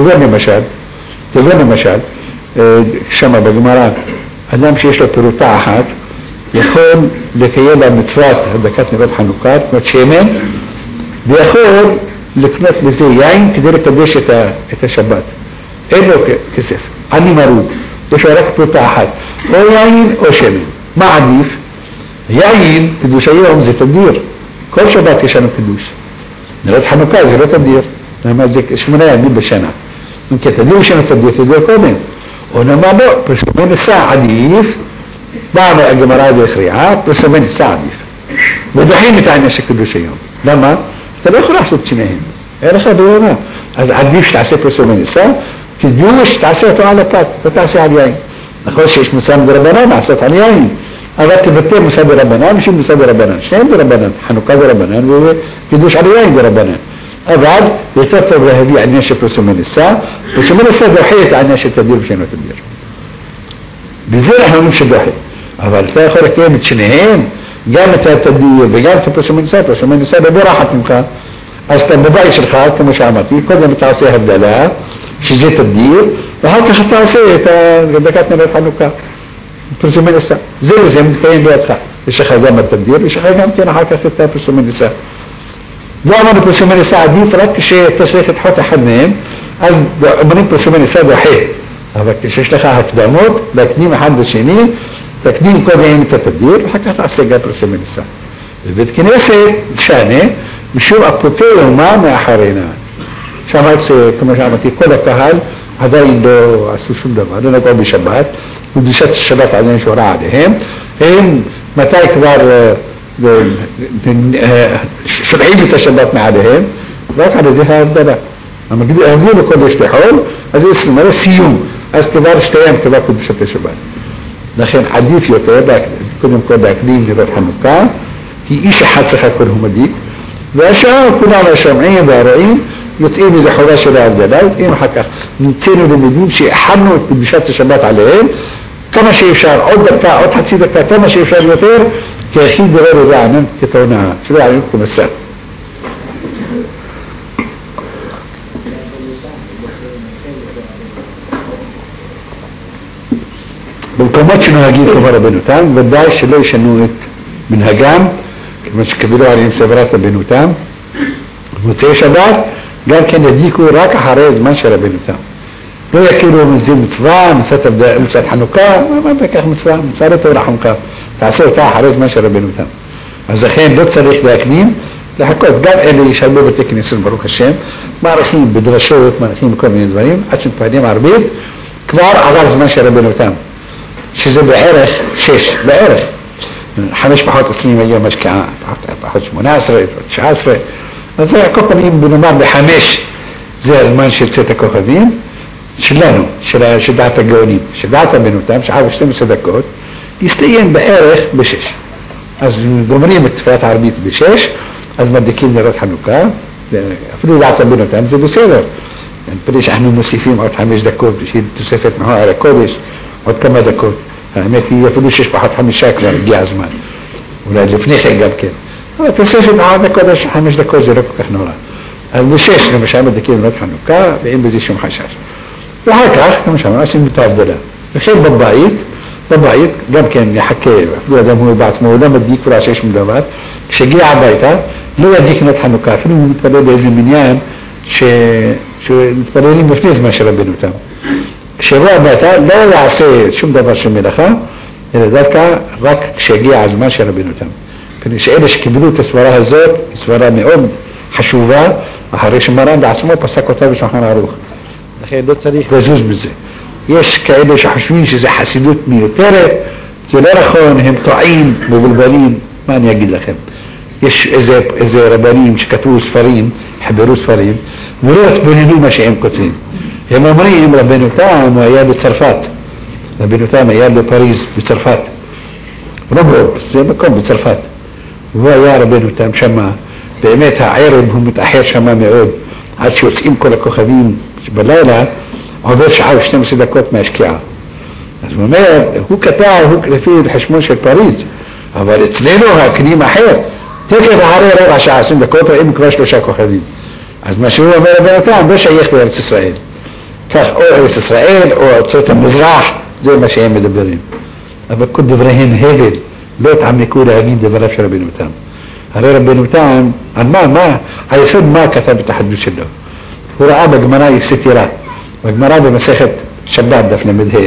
תבוא למשל, שם בגמרא, אדם שיש לו פירוטה אחת, יכול לקיים במצוות הדקת נרות חנוכה, כמו שמן, ויכול לקנות לזה יין כדי לקדש את השבת. אין לו כסף, אני מרוד, יש לו רק פירוטה אחת, או יין או שמן. מה עדיף? יין, קידוש היום זה תדיר, כל שבת יש לנו קידוש. נרות חנוכה זה לא תדיר, זה 8 ימים בשנה. אם כי תדיר ושנה תדיר קודם. או נאמר לא, פרסומי ניסה עדיף, באה הגמרא והכריעה, פרסומי ניסה עדיף. ודוחים את העניין של קידוש היום. למה? אתה לא יכול לעשות שניהם. אין לך ברירה. אז עדיף שתעשה פרסומי ניסה, קידוש תעשה אותו על הפת, לא תעשה על יין. נכון שיש מוסד ברבנן, לעשות על יין. אבל תבטא מוסד ברבנן, משום מוסד ברבנן. שניהם ברבנן, חנוכה ברבנן וקידוש על יין ברבנן. אבל יותר טוב להביא עניין של פרסומי ניסה, פרסומי ניסה דוחה את העניין של תדיר ושאינו תדיר. בזה אנחנו אומרים שדוחה. אבל אתה יכול לקיים את שניהם, גם את התדיר וגם את הפרסומי ניסה, פרסומי ניסה בבורחת ממך. אז אתה בבית שלך, כמו שאמרתי, קודם אתה עושה הבדלה, שזה תדיר, ואחר כך אתה עושה את דקת נרות חנוכה, פרסומי ניסה. זה וזה מתקיים בידך. יש לך גם התדיר, יש לך גם כן אחר כך את הפרסומי ניסה. לא אמרנו פרסומי ניסה עדיף רק כשתשריך את חוט אחד מהם, אז אמרנו פרסומי ניסה דוחה. אבל כשיש לך הקדמות, להקדים אחד בשני, תקדים קודם את התדיר, ואחר כך תעשה גם פרסומי ניסה. בבית כנסת שנה, משום אפוקי יומם מאחרינה. שמעת כמו שאמרתי, כל הקהל עדיין לא עשו שום דבר, לא נגעו בשבת, וקדושת השבת עדיין שורה עליהם. הם מתי כבר שולחים את השבת מעליהם, רק על ידי ההבדלה. הביאו לקודש לחול, אז זה מראה סיום, אז כבר השתיים כבר קדושת השבת. לכן עדיף יותר, קודם כל להקדים נרות חנוכה, כי איש אחד צריך הכל הוא מדליק, והשאר כולם השומעים והרואים יוצאים לחובה של ההבדלה, יוצאים אחר כך נמצאנו למדים שהחלנו את קדושת השבת עליהם, כמה שאפשר, עוד דקה, עוד חצי דקה, כמה שאפשר יותר, כי הכי דבר לזה ענן כתאונה, שלא יעניין כמסר. במקומות שנוהגים כמו רבנותם, ודאי שלא ישנו את מנהגם, כמו שקבלו עליהם סברת רבנותם, מוצאי שבת גם כן ידליקו רק אחרי זמן של רבנותם. לא יכירו מזה מצווה, מצוות חנוכה, מה בכך מצווה? מצווה לא תורה חנוכה. תעשה אותה אחרי זמן של רבנותם. אז לכן לא צריך להקדים, לחכות. גם אלה ישלבו בתי כנסת ברוך השם, מערכים בדרשות, מערכים בכל מיני דברים, עד שמתפעלים ערבית, כבר עבר זמן של רבנותם. שזה בערך 6, בערך. 5 פחות 20 היום משקעה, פחות 18, 19. אז זה כל פעמים בנאמר ב5, זה הזמן של צאת הכוכבים, שלנו, של דעת הגאונים, של דעת רבנותם, שעה ו12 דקות, יסתיים בערך ב6. אז גומרים את תפילת הערבית ב6, אז מדליקים נרות חנוכה, אפילו דעת רבנותם זה בסדר. פני שאנחנו מוסיפים עוד 5 דקות, בשביל תוספת מהר הקודש, עוד כמה דקות. האמת היא אפילו 6 פחות 5 כבר הגיע הזמן. אולי לפני כן גם כן. אבל תוספת מהר הקודש 5 דקות זה לא כל כך נורא. אז ב6 למשל מדליקים נרות חנוכה, ואין בזה שום חשש. ואחר כך, למשל, עושים את ההבדלה. וכן בבית, גם כן יחכה, אפילו אדם הוא בעצמו, הוא לא מדליק ולא עשה שום דבר, כשהגיע הביתה, לא ידליק נרות חנוכה, אפילו הוא מתפלל באיזה מניין, שמתפללים לפני זמן של רבנותם. כשהוא הביתה, לא יעשה שום דבר של מלאכה, אלא דווקא רק כשהגיע הזמן של רבנותם. כדי שאלה שקיבלו את הסברה הזאת, היא סברה מאוד חשובה, אחרי שמרן בעצמו פסק אותה בשולחן ערוך. לכן לא צריך לזוז בזה. יש כאלה שחושבים שזה חסידות מיותרת, זה לא נכון, הם טועים, מבולבלים, מה אני אגיד לכם? יש איזה רבנים שכתבו ספרים, חברו ספרים, ולא התבוננו מה שהם כותבים. הם אומרים, רבנותם הוא היה בצרפת, רבנותם היה בפריז, בצרפת. רובו, זה מקום בצרפת. והוא היה רבנותם שמה, באמת הערב הוא מתאחר שמה מאוד, עד שיוצאים כל הכוכבים שבלילה, עובר שעה ו12 דקות מהשקיעה. אז הוא אומר, הוא כתב, הוא לפי חשבון של פריז, אבל אצלנו הקנים אחר, תקף אחרי רבע שעה 20 דקות, רואים כבר 3 כוכבים. אז מה שהוא אומר רבנותם, לא שייך בארץ ישראל. כך או ארץ ישראל או ארצות המזרח, זה מה שהם מדברים. אבל כל דבריהם הבל, לא התעמקו להבין דבריו של רבנותם. הרי רבנותם, על מה? היסוד מה כתב בתחדות שלו? הוא ראה בגמרא סתירה. בגמרא במסכת שבת דף ל"ה,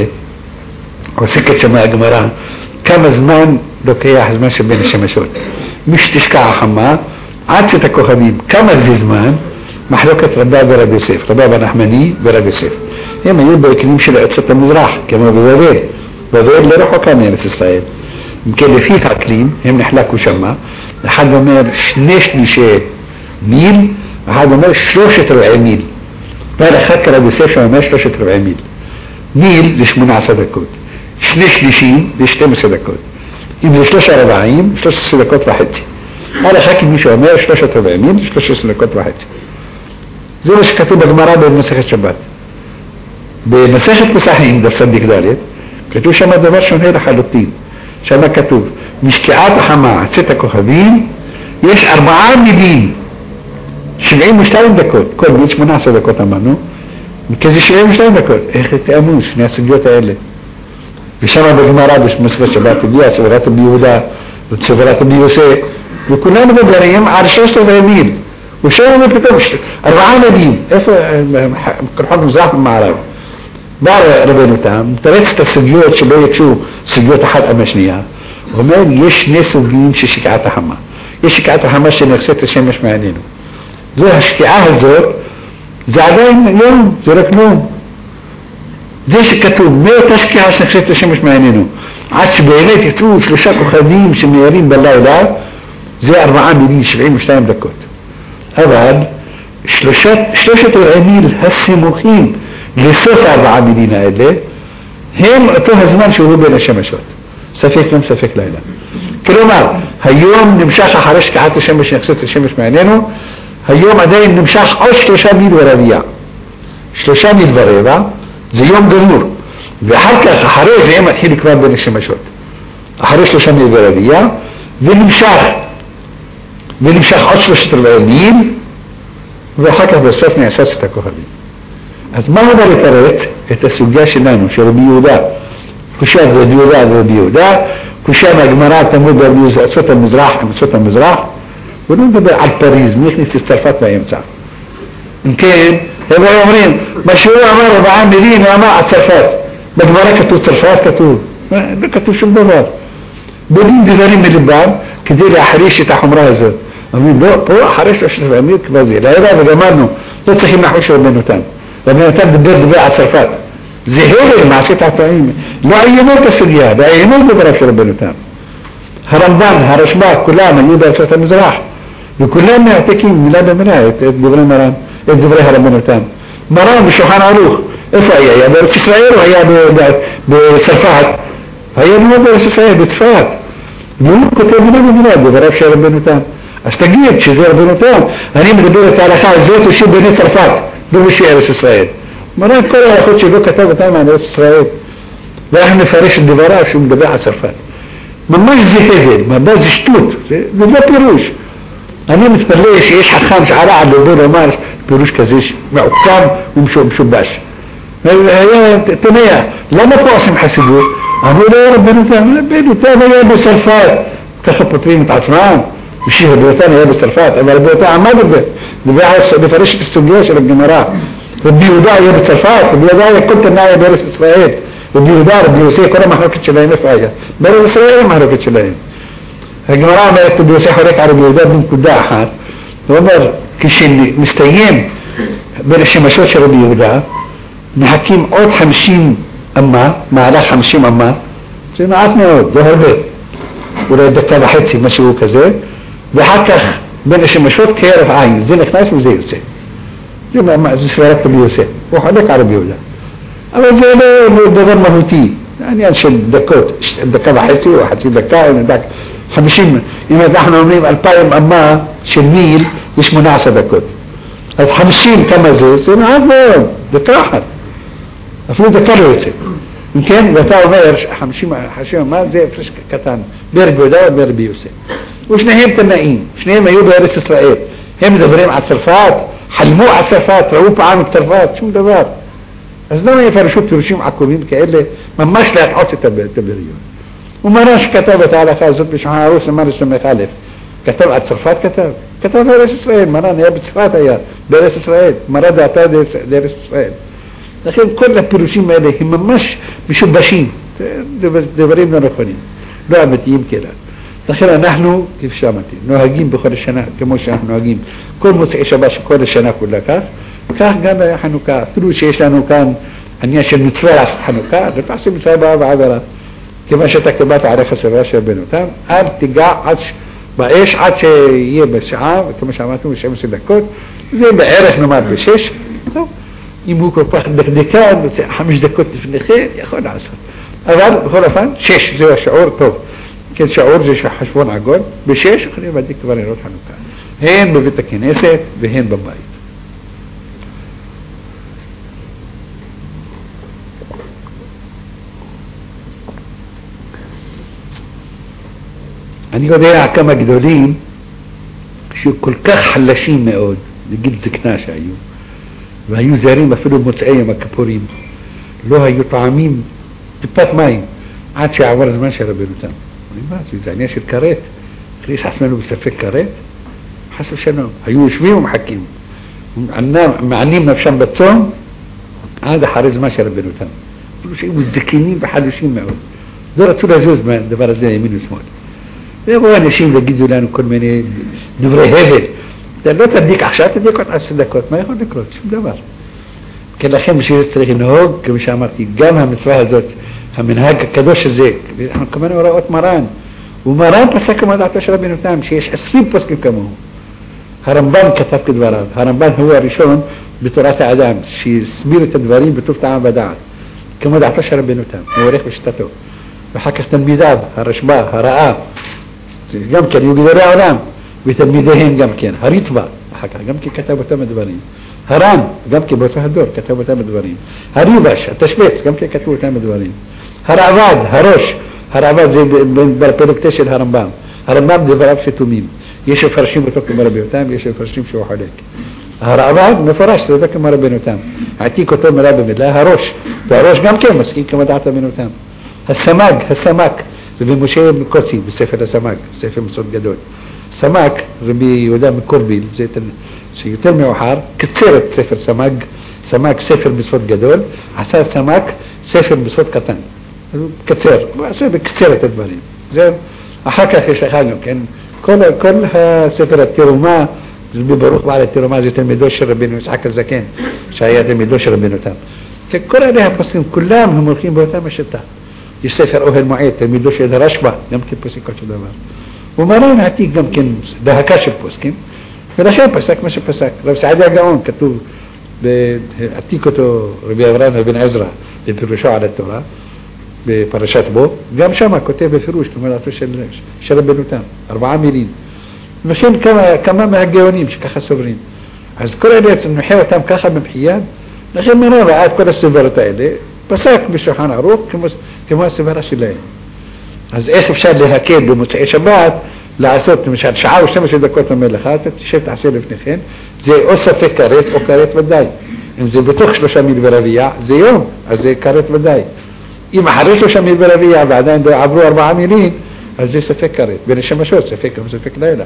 עוסקת שמה הגמרא, כמה זמן לוקח הזמן שבין השמשות. משתשקע החמה, עד צאת הכוכבים, כמה זה זמן? מחלוקת רבה ורב יוסף, רבה בנחמני ורב יוסף. הם היו בעקרים של ארצות המזרח, כמו בבבל. בבל לא רחוקה מארץ ישראל. אם כן, לפי האקלים, הם נחלקו שמה, אחד אומר 2/3 מיל, אחד אומר 3/4 מיל. ועל אחד כרב יוסף שאומר 3/4 מיל. מיל זה 18 דקות. 2/3 זה 12 דקות. אם זה 3/4, 13 דקות וחצי. על אחד כמי שאומר 3/4 מיל, 13 דקות וחצי. זה מה שכתוב בגמרא במסכת שבת. במסכת פסחים, דף צדיק ד', כתוב שם דבר שונה לחלוטין. שם כתוב, משקיעת החמה, צאת הכוכבים, יש 4 מילים, 72 דקות, כל מיל 18 דקות אמרנו, כזה 72 דקות. איך תאמו שני הסוגיות האלה? ושם בגמרא במסכת שבת הגיעה סברת רבי יהודה וסברת רבי יוסף, וכולנו מדברים על 3/4 מיל. ושם פתאום 4 מילים, איפה כרחוב מזרח ומערב? בא רבנותם, מתרץ את הסוגיות שלא יקשו סוגיות אחת על השנייה. הוא אומר, יש 2 סוגים של שקיעת החמה. יש שקיעת החמה שנכסית השמש מעלינו. זו השקיעה הזאת, זה עדיין יום, זה רק יום. זה שכתוב, מאותה שקיעה שנכסית השמש מעלינו, עד שבאמת יצאו 3 כוכבים שמאירים בלילה, זה 4 מילים, 72 דקות. אבל 3/4 מיל הסימוכים לסוף 4 מילים האלה, הם אותו הזמן שהוא בין השמשות. ספק יום, ספק לילה. כלומר, היום נמשך אחרי שקיעת השמש נכסית השמש מעלינו, היום עדיין נמשך עוד 3 מיל ורבע. 3 מיל ורבע, זה יום גמור. ואחר כך, אחרי זה הם מתחיל כבר בין השמשות. אחרי 3 מיל ורבע, ונמשך עוד 3/4 מיל, ואחר כך בסוף נעשה את הכוכבים. אז מה הוא בא לתרץ? את הסוגיה שלנו, של רבי יהודה. קושה רבי יהודה ורבי יהודה, קושה מהגמרא תלמוד ברבי יהודה, ארצות המזרח, ולא מדבר על פריז, מי הכניס את צרפת באמצע? אם כן, הם אומרים, בשיעור אמר 4 מילים, הוא אמר על צרפת. בגמרא כתוב צרפת, כתוב. לא כתוב שום דבר. בונים דברים מלבם כדי להחריש את החומרה הזאת. אומרים, פה אחרי 13 ימים כבר זה. להירה וגמרנו, לא צריכים לחוש רבנו תם. רבנו תם דבר על צרפת. זה הבל מעשית העתעים. לא עיינו את הסוגיה, לא עיינו דבריו של רבנו תם. הרמב"ן, הרשב"א, כולם היו בארצות המזרח. וכולם מעתיקים מילה במילה את דברי מרן, את דברי הרבנו תם. מרן בשולחן ערוך, איפה היה? היה בארץ ישראל או היה בצרפת? היה מאוד בארץ ישראל, בצפת. והוא כותב מילה במילה דבריו של רבנו תם. אז תגיד שזה רבנו תם, אני מדבר את ההלכה הזאת ושיר בני צרפת, לא בשיר ארץ ישראל. מרן כל ההלכות שלא כתב אותם על ארץ ישראל. ואנחנו נפרש את דבריו שהוא מדבר על צרפת. ממש זה הבל, ממש זה שטות, זה לא פירוש. אני מתפלא שיש חכם שעלה על דובר ואמר פירוש כזה מעוקם ומשובש. היה תניה, למה פה עושים חסידות? אמרו לו רבנו תם היה בצרפת, ככה פותרים את עצמם, בשביל רבנו תם היה בצרפת, אבל רבנו תם עמד לפרש את הסוגיה של הגמרא. רבי יהודה היה בצרפת, רבי יהודה היה כל תנאי היה בארץ ישראל, רבי יהודה, רבי יוסי, כל המחלוקת שלהם איפה היה? בארץ ישראל המחלוקת שלהם. הגמרא אומרת, רבי יוסי חולק על רבי יהודה בנקודה אחת, הוא אומר, כשמסתיים בין השמשות של רבי יהודה, מחכים עוד 50 אמה, מהלך 50 אמה, זה מעט מאוד, זה הרבה, אולי דקה וחצי, משהו כזה, ואחר כך בין השמשות כהרף עין, זה נכנס וזה יוצא. זה ספרת רבי יוסי, הוא חולק על רבי יהודה. אבל זה לא דבר מהותי, העניין של דקות, דקה וחצי או חצי דקה, 50, אם אנחנו אומרים 2,000 אמה של מיל, זה 18 דקות. אז 50 כמה זה? זה מעט מאוד, דקה אחת. אפילו דקה לא יוצא. אם כן, ואתה אומר 50 אמה זה הפרש קטן, ברבי יהודה וברבי יוסי. ושניהם תנאים, שניהם היו בארץ ישראל. הם מדברים על צרפת, חלמו על צרפת, ראו פעם את צרפת, שום דבר. אז למה יפרשו פירושים עקומים כאלה, ממש להטעות את הבריון. ומרן שכתב את ההלכה הזאת בשולחן ערוך סימן ס"א, כתב על צרפת כתב בארץ ישראל, מרן היה בצפת היה, בארץ ישראל, מרן דעתה בארץ ישראל. לכן כל הפירושים האלה הם ממש משובשים, דברים לא נכונים, לא אמיתיים כאלה. לכן אנחנו, כפי שאמרתי, נוהגים בכל השנה, כמו שאנחנו נוהגים, כל מוצאי שבת של כל השנה כולה כך גם בחנוכה, אפילו שיש לנו כאן עניין של מצווה חנוכה, לא תעשי מצווה הבאה בעבירה. כיוון שאתה קיבלת עליך סביבה של רבנו תם, אל תיגע באש עד שיהיה בשעה, וכמו שאמרנו, 12 דקות, זה בערך נאמר ב6, טוב. אם הוא כל כך דקדקן, 5 דקות לפני כן, יכול לעשות. אבל בכל אופן, 6 זה השיעור טוב. כן, שיעור זה חשבון עגול, ב6 יכולים להדליק כבר נרות חנוכה. הן בבית הכנסת והן בבית. אני יודע כמה גדולים שכל כך חלשים מאוד, לגיל זקנה שהיו, והיו זהרים אפילו מוצאי יום הכיפורים, לא היו טעמים טיפת מים עד שעבר הזמן של רבנו תם. זה עניין של כרת, הכניס עצמנו בספק כרת, חס ושלום, היו יושבים ומחכים, מענים נפשם בצום עד אחרי זמן של רבנו תם. אפילו שהיו זקנים וחלשים מאוד, לא רצו לזוז מהדבר הזה ימין ושמאל. ויבואו אנשים ויגידו לנו כל מיני דברי הבל. אתה לא תדליק עכשיו, תדליק עוד 10 דקות. מה יכול לקרות? שום דבר. כן לכם בשביל זה צריך לנהוג, כמו שאמרתי, גם המצווה הזאת, המנהג הקדוש הזה, אנחנו כמובן רואות מרן. ומרן פסק כמו דעתו של רבנו תם, שיש 20 פוסקים כמוהו. הרמב"ן כתב כדבריו. הרמב"ן הוא הראשון בתורת האדם, שהסביר את הדברים בטוב טעם ודעת. כמו דעתו של רבנו תם, הוא הולך בשיטתו. ואחר כך תלמידיו, הרשב"א, הרעב, גם כן היו גדולי העולם, ותלמידיהם גם כן, הריטב"א, אחר כך גם כן כתב אותם הדברים, הר"ן, גם כן באותו הדור, כתב אותם הדברים, הריב"ש, התשבץ, גם כן כתבו אותם הדברים, הרעב"ד, הרעב"ד זה בפרק של הרמב"ם, הרמב"ם דבריו סתומים, יש מפרשים אותו כמו רבי תם, יש מפרשים שהוא חולק. הרעב"ד מפרש, זה כמו רבנו תם, העתיק אותו מילה במילה, והראש גם כן מסכים כמו דעת רבנו תם. הסמ"ק, זה במשה מקוצי, בספר הסמ"ק, ספר מסוד גדול. سماك ربي يهودا من كوربيل زيت سيوتر موحار كثيرة سفر سماك سفر بصوت جدول عسى سماك سفر بصوت قطن كثير كثيرة تدبرين زين أحكى في شغالهم كان كلها سفر التيروما بيبروك على التيروما زي تلميذوش ربنا يسحق الزكين شايات تلميذوش ربنا تام كل عليها بس كلهم هم الخين بوتام الشتاء يسافر أهل معيد تلميذوش إذا رشبة يمكن بس يكون دمار ومرين هتيجي يمكن ده هكاش بوسكين فلا شيء بسك مش بسك لو سعداء جاون كتو بأتيكتو ربي أبراهيم بن عزرا يدرسوا على التوراة ببرشات بو قام شما كتاب فروش كما لا شرب بنوتان 4 مليون مشين كما ما هجونين مش كخسرين عز كل هذا انه حيوة تام كخب بحيان لكن من هذا عاد كل السفرة اللي بساك مش حنا روح كما السفرة شلاه عز اخر شاد لها كيد بمتعي شبات لعصوت مش هتشعاو شمس إذا كنت ملخات شفت عسير في نخين زي أسر في كاريت وكاريت بداي زي بتخش بشاميل بربيع زي يوم زي كاريت بداي إما حريش بشاميل بربيع بعدين دو عبروا 4 مليون زي سفك كاريت بين الشمشوت سفك وسفك ليلة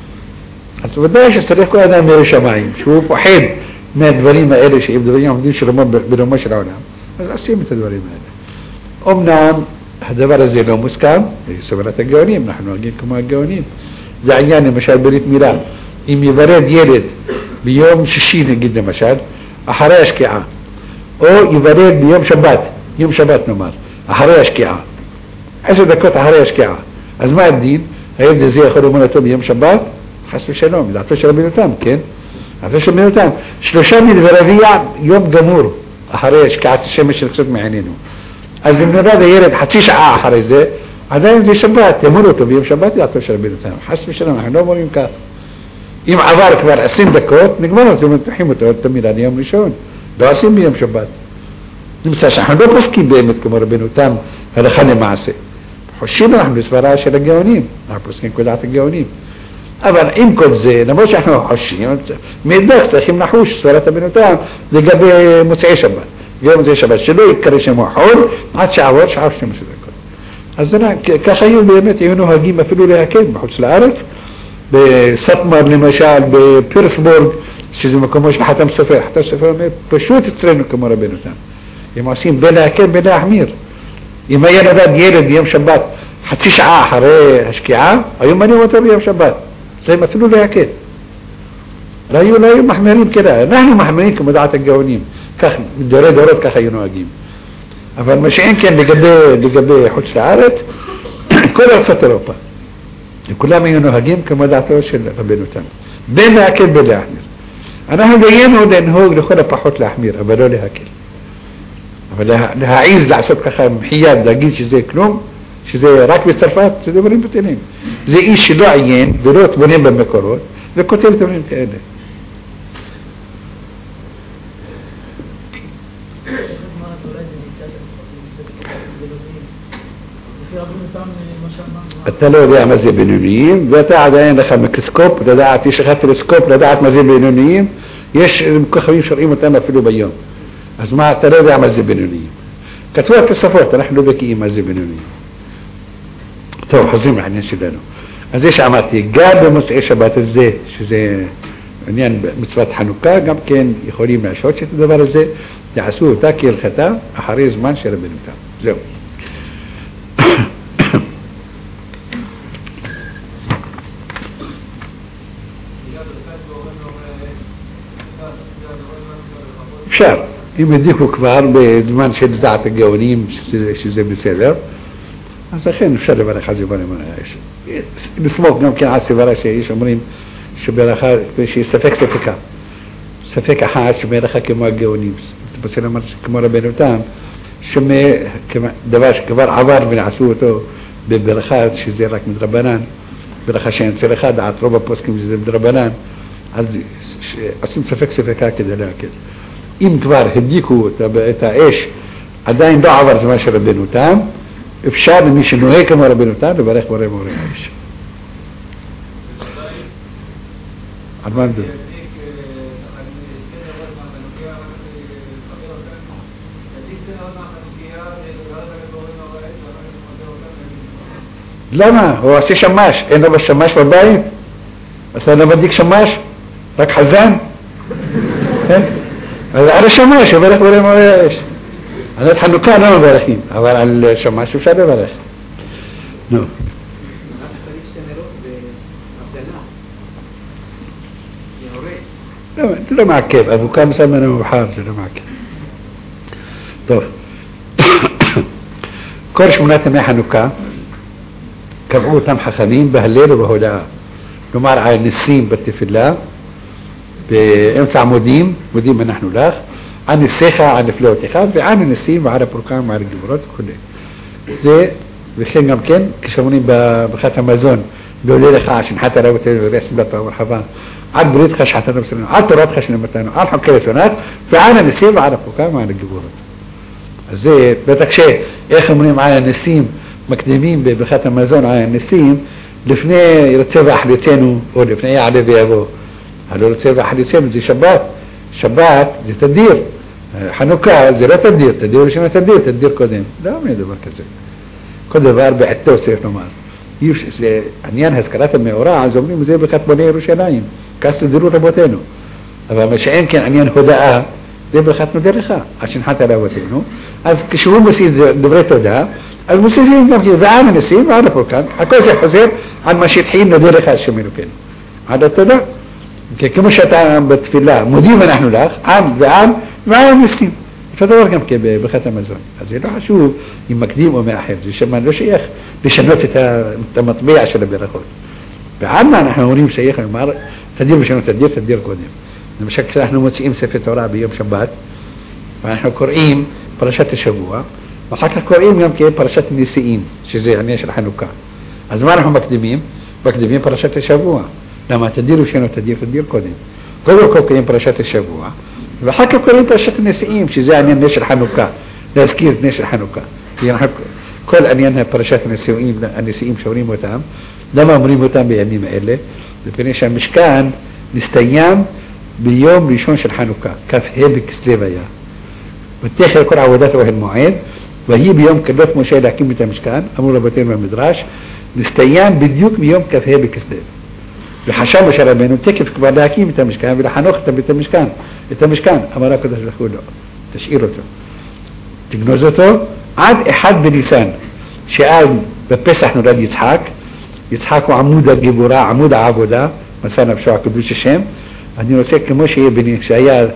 بس بدايش استريح كل هذا ميري شماعين شوف وحيد ما دبرين ما إلي شيء بدبرين ما بديش رمان بدون مشرع ونعم بس أسيم تدبرين هذا نعم هذا برا زي لو مسكام سبرة الجوانين نحن واقين كما الجوانين زعياني مشاد بريت ميلاد إمي بريد يلد بيوم ششين جدا مشاد أحريش كيعان أو يبريد بيوم شبات يوم شبات نمار أحريش كيعان حسب دكوت أحريش كيعان أزماء الدين هيبدأ زي أخذوا منتهم يوم شبات حسب شلوم لا تشرب منه تام كين عفشرب منه تام شلوشامي البرابيع يوم جمهور أحريش كيعان الشمس الكسوت معينينه أزم هذا يرد حتيش حريزة عدين زي شبات يمروا تبيهم شبات يعطوا شربين تام حسب شلون احنا مو يمكن يم عبارة كبار أسين دكوت نقبلوا زي ما تحيموا تميل عن يوم ريشون ده أسين بيهم شبات نمساش احنا دو بس كي بيمتكم ربنا تام هذا خلي معسي حشينا احنا بسفراش الجوانين بس كين كل عت الجوانين أبدا إنكم زي نموش احنا حشين ميدك تخيم نحوش سورة بنو تام لقبل متعي شبات يوم زي شباب شلو يكرش محول عاد شعور شعور شو مش ذكر أزنا كخيل بيمت يونو هجيمة فلو لها كين بحوش الأرض بسطمر لمشال ببيرسبورغ شو زي ما كموش حتى مسافر حتى مسافر بشوت ترينو كمرة بينو تام يماسين بلا كين بلا حمير يما يلا ده ديال يوم شبات حتيش حري هشكيعة أيوم ماني وتر يوم شبات زي ما فلو لها كين لا يوم محملين كده نحن محملين كمدعة الجوانين كخ دورات كخينو أجيب فالمشيئين كان لقبل حدث عارت كلها فترة كلها ما ينهجين كما دعتوش ربنا تام بين أكل بلا أحمر أنا هذا ينهو لأن هو لخلا بحوت الأحمر أبدا لها أكل لها عيز لعصب كخام حيات داقين شي زي كلوم شي زي راكب الصرفات شي زي برين بتنين زي إيش لعيين دولوت برين بمكروت زي كتير تبرين كأده التلو دي مزي بينونيين ذات عدين دخل ميكروسكوب دعت في شغلات تلسكوب دعت مزي بينونيين يش مكخوين شرعي متامة فيلو بيوم اسمع التلو دي مزي بينونيين كتوات الصفوات نحن بكي مزي بينونيين تو حزيم عن ينسدانو ازيش عماتي قابل مسعي شبات الزي شزي يعني مصفات حنوكا قام كان يخولي مع شوت تدبر الزي يعسوه تاكي الختام احريز مان شرب بنوتام زو شعر يمديكوا كبار بزمان شد زعت الجوانين شو زي بسيلر هذا خير نشرب على خازي بني ما ايش بسموك ممكن عسي ولا شيء ايش عمرين شو بيرخا شيء سفك حاش بيرخا كما الجوانين بس لما كما بينوتام شمي كما دباش كبار عبار من عسوته ببرخات شو زي راك من ربنان برخاشين سرخات عطربه بوسكم زي ربنان عزي اسم سفك كده لا كده إم كبار هديكوا تا إيش عدين ده عبر زمان شربينو تام إفشار مش إنه هيك ما ربينو تام ببارك ورا إيش عدمان ده لا ما هو سي شماش إنه بس شماش بباين بس انا بديك شماش لك حزان على الشماش يبارك ولا ما ايش انا الحنوكا انا ما بارخين اول على الشماش وش هذا بارخ نو لا انت لا معك كيف ابو كان مسمى انا بحار لا معك طيب كرش منات ما حنوكا كبعو تم حخمين بهالليل وبهولا نمار على النسيم بتف الله بانفع مديم نحن لاخ عن السيخة عن الفلوتيخات عن النسيم وعلى بروكان وعلى الجبرات كله زي بخير يمكن كشمونين بخاتم مازون بيقولوا لي عشان حتى لو رئيس البلد مرحبا عاد بريد خش حتى نفسنا عاد تراد خش نمتانو عاد حكي سنات فعنا النسيم وعلى بروكان وعلى الجبرات زي بدك شيء اخر مني معايا النسيم مكدمين بخاتم مازون على النسيم لفني يرتبع حديثين ولفني على بيابو هلو يرتبع حديثين زي شبات زي تدير حنوكا زي لا تدير شنو تدير قدام لا ما يدبر كذا كده باربع التوسيف نمار يوش عنيان هسكرات الميورا عزومني زي بكتبوني روشنايم كاس الدرور ربوتينو أما مش يمكن عنيان هداء زي بختم درخا عشان حتى لوتينو از كشو مسير دبرته ده المسلمين كم كذا عن النسيم وعلى بركان حكوا زي حزير عن مشيت حين نديرخا الشميلو كين هذا تدا كمش تعمل بتفلا مديما نحن لاخ عام مع المسلم فدور كم كي بختم مزون هذه له شو يمكديم وما احد يشمل له شيخ لشنوت مطبيع عشان بياخذ بعنا نحن وريم شيخ المر تدير مش تدير قدام بشكل احنا متسئين سفر التوراة بيوم شبات فنحن قرئين برشات الشبوع وحكى قرئين يوم كي برشات النسيين شي زي يعني ايش الحنوكا ازمان هم مكدمين برشات الشبوع لما تديروا شنو تدير قدام قبل كوكين برشات الشبوع وحكى قرئين برشات النسيين شي زي يعني ايش الحنوكا تذكير نيش الحنوكا يعني كل ان ينها برشات النسيين شورين وتام لما مريم وتام بيعني ما إله بفنيش مش كان نستيام باليوم بيشونش الحنوكا كاف هيبك سليفيا وتاخر كل عودات وهي المواعيد وهي بيوم كلف مشاهد حكيم بتا مشكان امور ربطين من المدراش نستيام بديوك بيوم كاف هيبك سليف بحشام بشربين وتكف كبار حكيم بتا مشكان بلا حنوخ بتا مشكان امرا كده تقول تشعيرته تجنوزته عاد احد بلسان شيئان ببسح نراد يضحكوا عمودة جبورا عمودة عبودة مثلا بشوع كبريش الشام أني رسيك مش هي بني شايا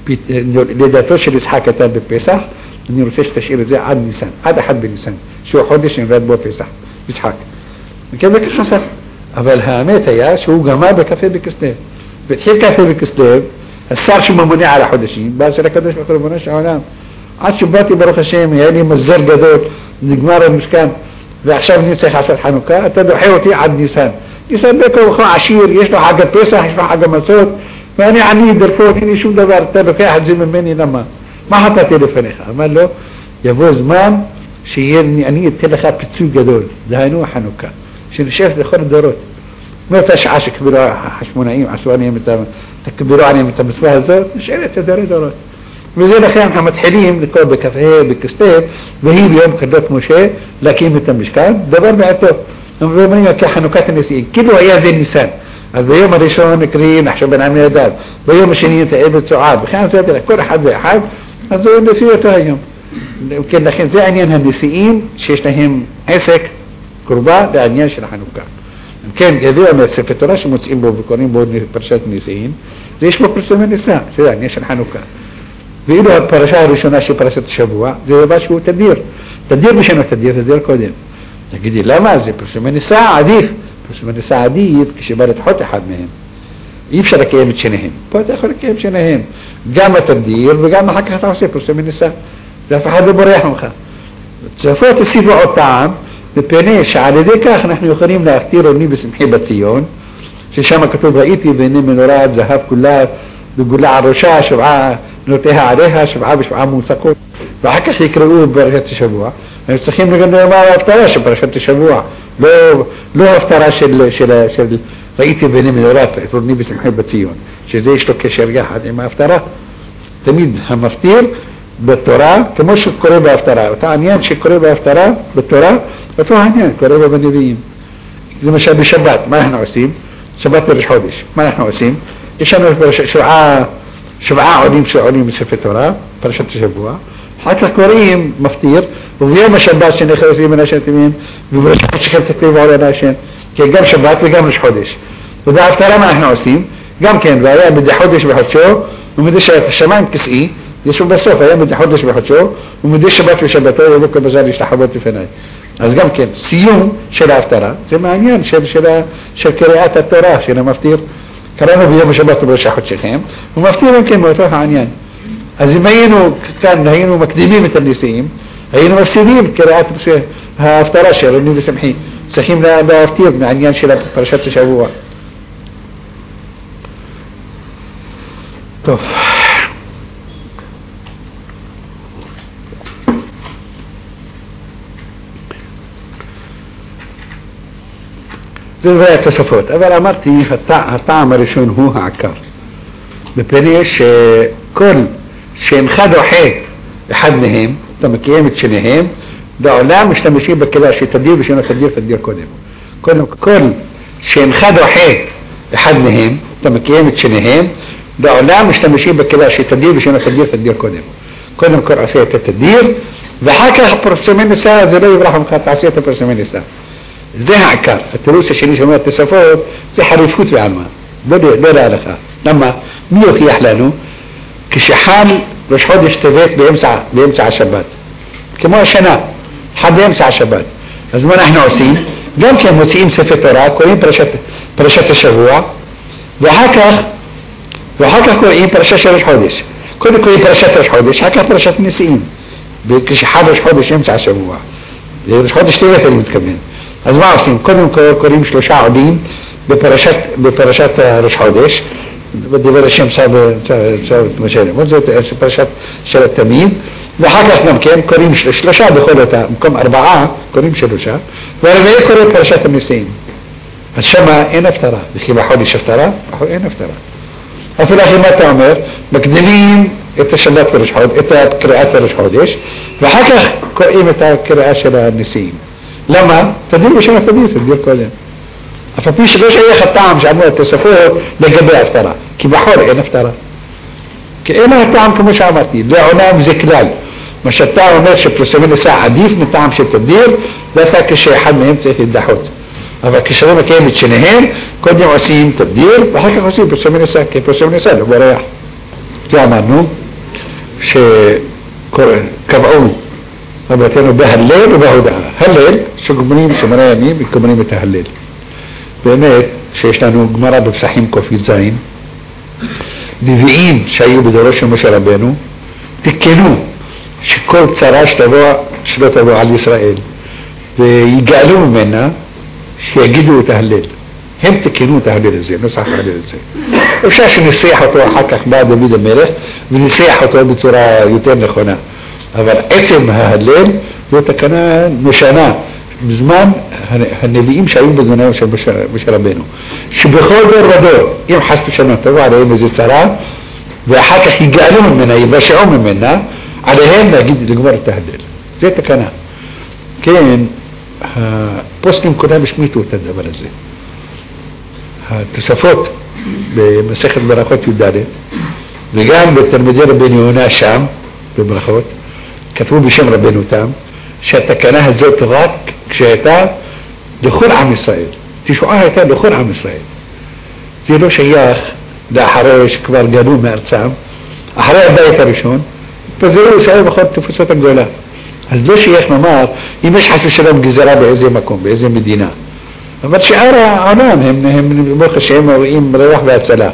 لذا تشري حكة ببسح أني رسيك تشير زي عاد نيسان هذا حد بلسان شو حدش نراد بو بسح يضحك كيف بك خسر أول هامته يا شو جماعة بكافيه بكستيف بتحيل كافيه بكستيف السار شو ممنوع على حدشين بس لك قديش بقول مناش عالم عاد شباتي بروح الشام يعني مزر جدول نجمار المشكان بعشر نيسان عشر حنوكا تدو حيوتي عاد نيسان بيكو خو عشير يشلو حاجة بيسح يشلو حاجة مسود يعني عني يدرفون هني شو دبر تبقى فيها حد زي من مني لما ما حتى تليفوني عمل له يبو زمان شيرني أني التلخة بتسوق دول دهنوه حنوكا شنو شاف دخل الدروت ما فيش عاش كبيرة حشمونايم عشوانية متى تكبروا عني متى بسوها زود مش عارف تدري دروت وزي الأخير محمد حليم لقوا بكافيه بكستيف وهي بيوم كدت مشي لكن متى مش كان دبر بعته نمرمني كحنوكات النسيين كله هي زي النسان اليوم ريشون كريم نحشو بن عمي داد ويوم شنين تعبت سعاد بخمسة كل حد زي حد هذول النسية تايم يمكن لكن زي عنيانها النسيين شيش لهم عسك قرباء لعنيان شرحنوكا يمكن جذوة ما تسفتراش متسئين بوكورين بودني برشات النسيين ليش بقرسوا من النساء زي عنيان شرحنوكا بيقولوا برشات ريشون عشي برشات الشبوع زي باشو تدير مش انه تدير كودين تجدي لا ما زي برسمني ساعة عديف برسمني ساعة عديف كشبارة حط حد مهم يبشر كيام تشنهين بوت آخر كيام تشنهين جامعة تدير وجامعة حكي خطاوسي برسمني ساعة ده في حد بريحهم خا تفوت السيفة الطعام ببنيش على ذيك نحن يخريم لا اختير ونيبس محبتيون شما كتب رأيتي بيني من وراء ذهب كلها بيقول لها على الرشاة شبعة نوتيها عليها شبعة موسكوت وحكا يقرؤوه بركة الشبوع يستخيم لقد ما افتراش بركة الشبوع لو افتراش شل رأيتي بيني من وراء يقولني بس محبتيون شي زي اشتوك شرقاء هذه ما افتراه تميد هم افتير بالتوراة كمش قريبة افتراء وتعنيان شي قريبة افتراء بالتوراة وتعنيان قريبة بالنبيين إذا مش بشبات ما احنا عسيب שבת בראש חודש. מה אנחנו עושים? יש לנו שבעה עולים שעולים בספר תורה, פרשת השבוע, אחר כך קוראים מפטיר, וביום השבת שנכנסים מן השתימים, ובראש חודש שכם תקריבו על הנשן, כי גם שבת וגם ראש חודש. ובהפטרה מה אנחנו עושים? גם כן, והיה מדי חודש בחודשו, ומדי שמיים כסאי, ישו בסוף, היה מדי חודש בחודשו, ומדי שבת ושבתו, יבוא כבזר להשתחוות לפני. אז גם כן, סיום של ההפטרה, זה מעניין של קריאת התורה, של המפטיר. קראנו ביום השבת ובראש חודשכם, ומפטיר גם כן מאותו העניין. אז אם היינו מקדימים את הנשיאים, היינו מפסידים קריאת ההפטרה של רבי ושמחי. צריכים להפטיר מהעניין של פרשת השבוע. טוב. זה דברי התוספות, אבל אמרתי, הטעם הראשון הוא העיקר. בפני שאינך דוחה אחד מהם, אתה מקיים את שניהם, בעולם משתמשים בכלה שתדיר ושאינו תדיר קודם. כל שאינך דוחה אחד מהם, אתה מקיים את שניהם, בעולם משתמשים בכלה שתדיר ושאינו תדיר קודם כל עשה את התדיר, ואחר כך פרסומי ניסה, זה לא יברח ממך, תעשה את הפרסומי ניסה. זה העיקר. התירוץ השני שאומר תוספות, זה חריפות ועלמה. לא להלכה. למה? מי יוכיח לנו? כשחל ראש חודש טבת באמצע השבת. כמו השנה, חל באמצע השבת. אז מה אנחנו עושים? גם כן מוציאים ספר תורה, קוראים פרשת השבוע, ואחר כך קוראים פרשת של ראש חודש. קודם קוראים פרשת ראש חודש, אחר כך פרשת נשיאים. כשחל ראש חודש באמצע השבוע. ראש חודש טבת אני מתכוון. אז מה עושים? קודם כל קוראים 3 עולים בפרשת ראש חודש, בדבר השם צוות משלם, זאת פרשת של התמיד, ואחר כך גם כן קוראים 3 בכל אותה, במקום 4 קוראים 3, והרביעי קוראים פרשת הנשיאים. אז שמה אין הפטרה, וכי בחודש הפטרה, אין הפטרה. אפילו אחרי מה אתה אומר, מקדימים את השבת בראש חודש, את קריאת ראש חודש, ואחר כך קוראים את הקריאה של הנשיאים. למה? תדיר בשם תדיר קודם. אף פי שלא שייך הטעם שאמרו התוספות לגבי ההפטרה, כי בחור אין הפטרה. כי אין הטעם כמו שאמרתי, לעולם זה כלל. מה שאתה אומר שפרסומי ניסה עדיף מטעם של תדיר, ואתה כשאחד מהם צריך לדחות. אבל כשלא מקיים את שניהם, קודם עושים תדיר, ואחר כך עושים פרסומי ניסה, כי פרסומי ניסה לא בורח. זה אמרנו שקבעו רבותינו בהלל ובהודעה. הלל, שגומרים שמונה ימים, וגומרים את ההלל. באמת, שיש לנו גמרא בפסחים ק"ז, נביאים שהיו בדורו של משה רבנו, תיקנו שכל צרה שלא תבוא על ישראל, ויגאלו ממנה, שיגידו את ההלל. הם תיקנו את ההלל הזה, נוסח ההלל הזה. אפשר שניסח אותו אחר כך בא דוד המלך, וניסח אותו בצורה יותר נכונה. אבל עצם ההלל זו תקנה משנה בזמן הנביאים שהיו בזמנו של משה רבנו, שבכל דור ודור, אם חס ושלום תבוא עליהם איזה צרה, ואחר כך יגאלו ממנה, יבשעו ממנה, עליהם להגיד לגמור את ההלל. זה תקנה. כן, הפוסקים כולם השמיטו את הדבר הזה. התוספות במסכת ברכות י"ד, וגם בתלמידי רבנו יונה שם, בברכות, כתבו בשם רבנו תם, שהתקנה הזאת רק כשהייתה לכל עם ישראל. תשועה הייתה לכל עם ישראל. זה לא שייך לאחרי שכבר גלו מארצם, אחרי הבית הראשון, פזרו ישראל בכל תפוצות הגדולה. אז לא שייך לומר, אם יש חס ושלום גזרה באיזה מקום, באיזה מדינה. אבל שאר העולם הם ברוך השם רואים רווח והצלה.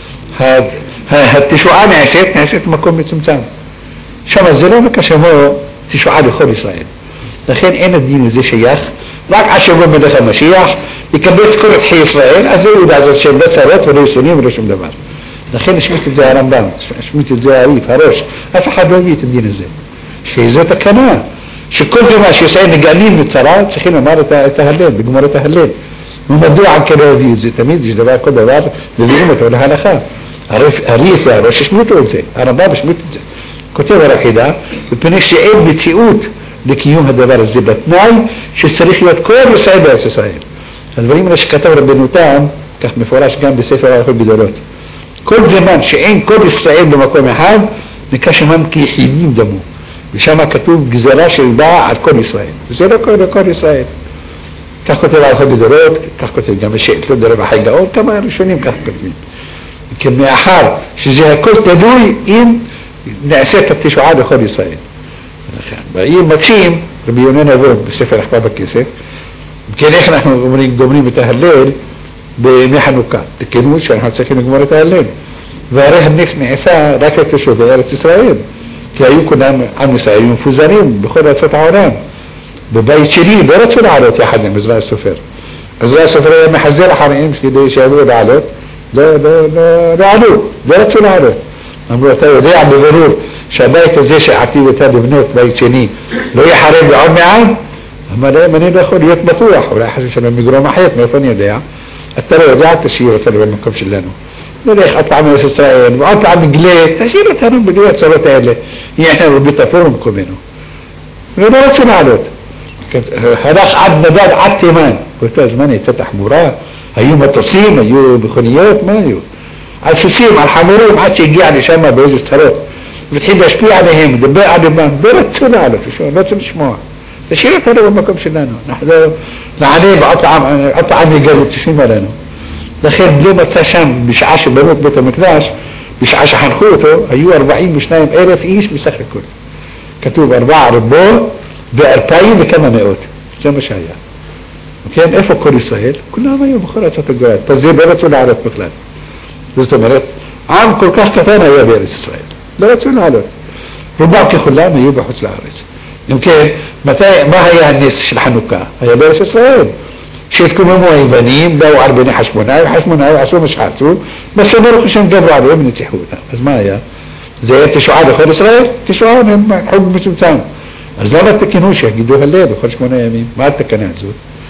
התשועה נעשית מקום מצומצם. שם זה לא מקשמו תשועה לכל ישראל. לכן אין הדין הזה שייך, רק עשבו מלך המשיח, יקבץ כל רחי ישראל, אז זה יודע זאת שהם לא צרות ולא יסונים ולא שום דבר. לכן השמיט את זה הרמב"ם, השמיט את זה הריף, הראש, אף אחד לא הביא את הדין הזה. שזאת תקנה, שכל דבר שישראל נגאלים מצרה, צריכים לומר את ההלל, לגמור את ההלל. ומדוע עד כדי הביא את זה? תמיד יש דבר, כל דבר, מביאים אותו להלכה. הריף והראש השמיטו את זה, הרמב"ם השמיט את זה. כותב הרחידה, בפני שאין מציאות לקיום הדבר הזה בתנאי שצריך להיות כל ישראל בארץ ישראל. הדברים האלה שכתב רבנו תם, كان مفراش جنب سفر يحب بدولات كل زمان شيئين كل إسرائيل بمقام حال نكاش ممكي حينين دمو بشما كتوب جزراش الباع على كل إسرائيل جزرا كل إسرائيل كاكوت يحب بدولات كاكوت جنب شيء تلو دربا حاجة أو كمان رشونيم كاكوت كم أحار شجها كل تدوي إن نأسيت التشعاد كل إسرائيل إيه مكشيم ربيوننا ذو بسفر أحباب الكيسة كان إحنا قمرين بتاع الليل بمحنوكا تكنوش عشان هتسكن جمهورية الليل وراها النكس نعسا ركبت تشوف دائرة إسرائيل كي يكون عم يساعدون فوزانين بخورة ستعوران ببيت شديد دارت في العالات يا حد من إزراء السفر إزراء السفر لما حزير حرقين مش كده يشاهدوا العالات لا عدو دارت في العالات أمرو تاوي دي عم بضرور شبايك الزيش عتيبة تابي بنوت بيت شنين لو يحرق بعمي عام أما لا من يدخل يتبطوح ولا يحسن شنو ميقروا محيط ما يفني يديع التلوى ديع التشيرة تلوى ما كمش لانه لا يخ أطلع من إسرائيل وأطلع من قليل تشيرة تنو بدوات سبتها اللي يعني ربيتفورم كمينو ولا رسول عدد هذاك عد مداد عد تيمان قلت زمان يتفتح مراه أيوم تصيم أيوم بخنيات ما أيوم على السيم على الحمورين عاد يجي على شمع بيز السرات بتحب أشبيه عليهم دباء على ما درت سنة على شو لا تسمعوا تشيله ترى ما كمش لنا نحن لعنيه أطعم يقلب تشيل لنا دخل بلي ما تساشم مش عاش بنوك بيت مكلاش مش عاش حنخوته أيوه 40 مش نايم ألف إيش بيسخر كل كتوب 4 ربو بأربعين بكم مئات زي ما شايع وكان إفق كل إسرائيل كلها ما يبخرها تتجاهل تزيد بلد ولا عرف مكلاش زوجته مرات عام كل كاش كتانا يا بيرس إسرائيل لا تقول على رباك خلاه ما يبحث العرس يمكن متى ما هي الناس شلحنوكا هي بيرس إسرائيل شيتكم هم ويبانين داو عربين يحسبونها ويحسبوا مش حاسوا بس يبرقوا شن قبل عليهم من يتحوتها بس ما هي زي تشعاد خير إسرائيل تشعاد حب مسلسان أزلامة تكنوش يجدوها الليل وخرج منا يمين ما تكنها زود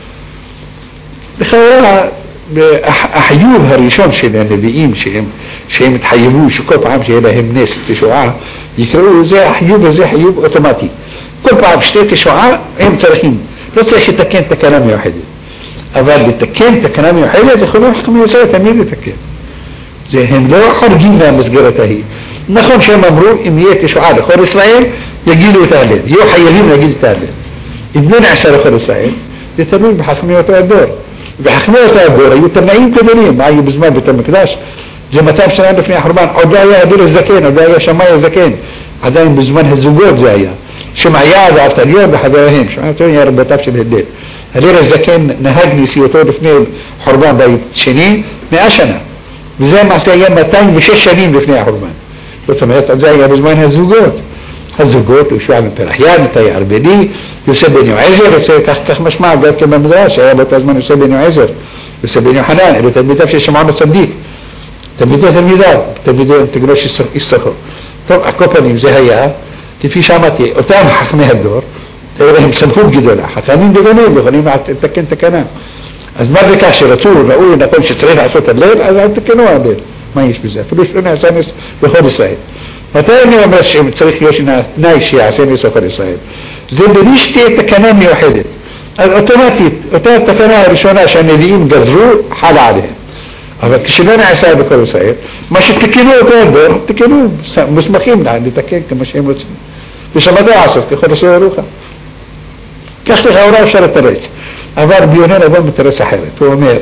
بخيرها أحيوها ريشون شيء لأن بيقيم شيء متحيبوش وكل عام شيء لهم ناس تشعاع يكرهوا زي حيوب أوتوماتي كل عام شتى تشعاع هم ترخين بس يا أخي تكين تكلام واحد أول بتكين تكلام واحد يدخلوا يحكموا يسوي تميل تكين زي هم لو خارجين من مسجرته هي نخون شيء ممرو إمية شعاع خير إسرائيل يجيله تهلل يوحى يلين يجيل تهلل 12 خير إسرائيل يتمين بحكمية الدور بحكمية الدور يتمعين تدرين معي بزمان بتمكداش زي ما تابش عنده في حربان عدايا هدول الزكين عدايا شمايا زكين عدايا بزمان الزوجات زيها شمعياد عرفت اليوم بحذاهم شو عرفتون يا رب تابش الهديد هدول الزكين نهجني سيوتور في حربان بايت شنين 100 سنة زي ما سيما تاني بشش شنين بفني حربان وتمهيت عدايا بزمان الزوجات وشو عم الأحيان تاي أربدي يسبني وعزر يسبني مش معه قال كما مدراش يا أبو تزمان يسبني وعزر يسبني وحنان اللي تنبيتها في شمعان الصديق تنبيتها تنبيتها تنبيتها تقولش يستخر طبعا كوباني زي هيا في شامتي قدام حكمها الدور تقولهم سنفوق جدولا حكامين بجنوب بغني مع تكين تكنا از ما بكاش رسول نقول إن كنش تريد على صوت الليل از تكنوا الليل ما يشبه فلوس أنا عشان يخوض إسرائيل فتاني وماشي بتصريخ يوشنا نايشي عشان يسافر إسرائيل زي بديش تكنامي وحدة الأوتوماتيك تكنا رشونا عشان يدين جزروا حال عليهم أما كشبانا عساء بكل إسرائيل ماشي تكنوا تقدر تكنوا مسمخين عندي تكين كماشي مسلم بس ما ده عصر كخد شيء روخا كأختي غورا شرط الرئيس أفار بيونان أبان مترسى حيرت هو مير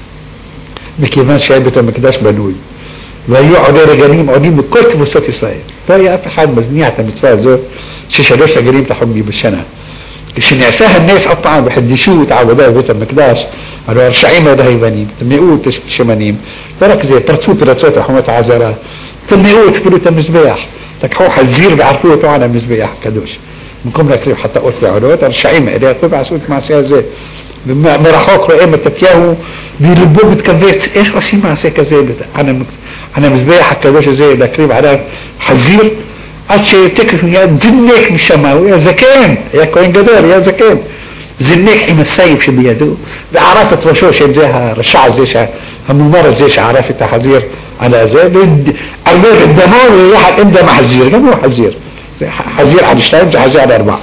بكيمان شايبة مكداش بنوي ويقعد رجالين قاعدين بكل مستوى إسرائيل فهي أفحاد مزنيعة متفاعل زور شاشة جريم تحبي بالشنة عشان يعساها الناس قطعا بحدشوه وتعودها بيت المكداش على رشعيمة ده يبانيم تميقوا تشمانيم فرق زي ترتوت رحمة عزارة تميقوا تفلوا تمزبيح تكحوا حزير بعرفوه طبعا مزبيح كدوش منكم ركريب حتى أطلع علوات رشعيمة إذا طبع سوت مع سيازي مرحوك رئيمة تتياهو بيلبوه بتكبيت ايش رسيم مع سيكا زي انا مزبيح كدوش زي دكريب على حزير عشان تكف يا زنيك مش سماوي يا زكان يا كوين قدر يا زكان زنيك حين السيف شو بيدو بعرفت وشوش زيها رشع زيشها هم مرة زيش عرفت حزير على زي عربية الدمار واحد عنده حزير كم هو حزير على اشتاين حزير على 4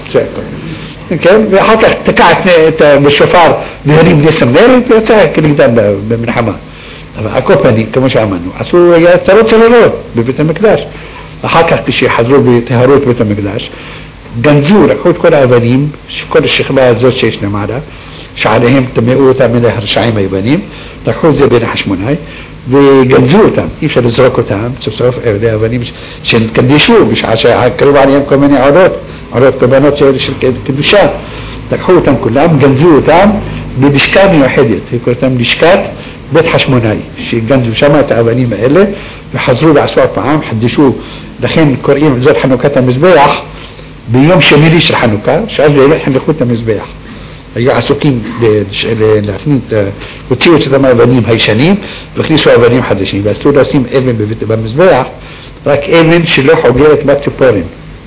كان حتى تكعت بالشفار بهريم لسه مداري تساعد كل جدام من حما הקופנים, כמו שאמרנו, עשו צרות צללות בבית המקדש. אחר כך כשחזרו בטהרות בית המקדש, גנזו, לקחו את כל האבנים, כל השכבה הזאת שיש למעלה, שעליהם טמאו אותם מן הרשעים היוונים, לקחו את זה בין החשמונאי, וגנזו אותם, אי אפשר לזרוק אותם, סוף סוף אלה אבנים שנתקדשו, בשעה שקרבו עליהם כל מיני עולות קורבנות של קדושה, לקחו אותם כולם, גנזו אותם בלשכה מיוחדת, קוראים אותם לשכת בית חשמונאי, שגנזו שם את האבנים האלה, וחזרו ועשו הפעם, חדשו, לכן קוראים זאת חנוכת המזבח, ביום שמיני של חנוכה, שאז לילה חנכו את המזבח. היו עסוקים להכניס, הוציאו את אותם האבנים הישנים, והכניסו אבנים חדשים, ואסור לשים אבן במזבח, רק אבן שלא חוגרת בציפורן.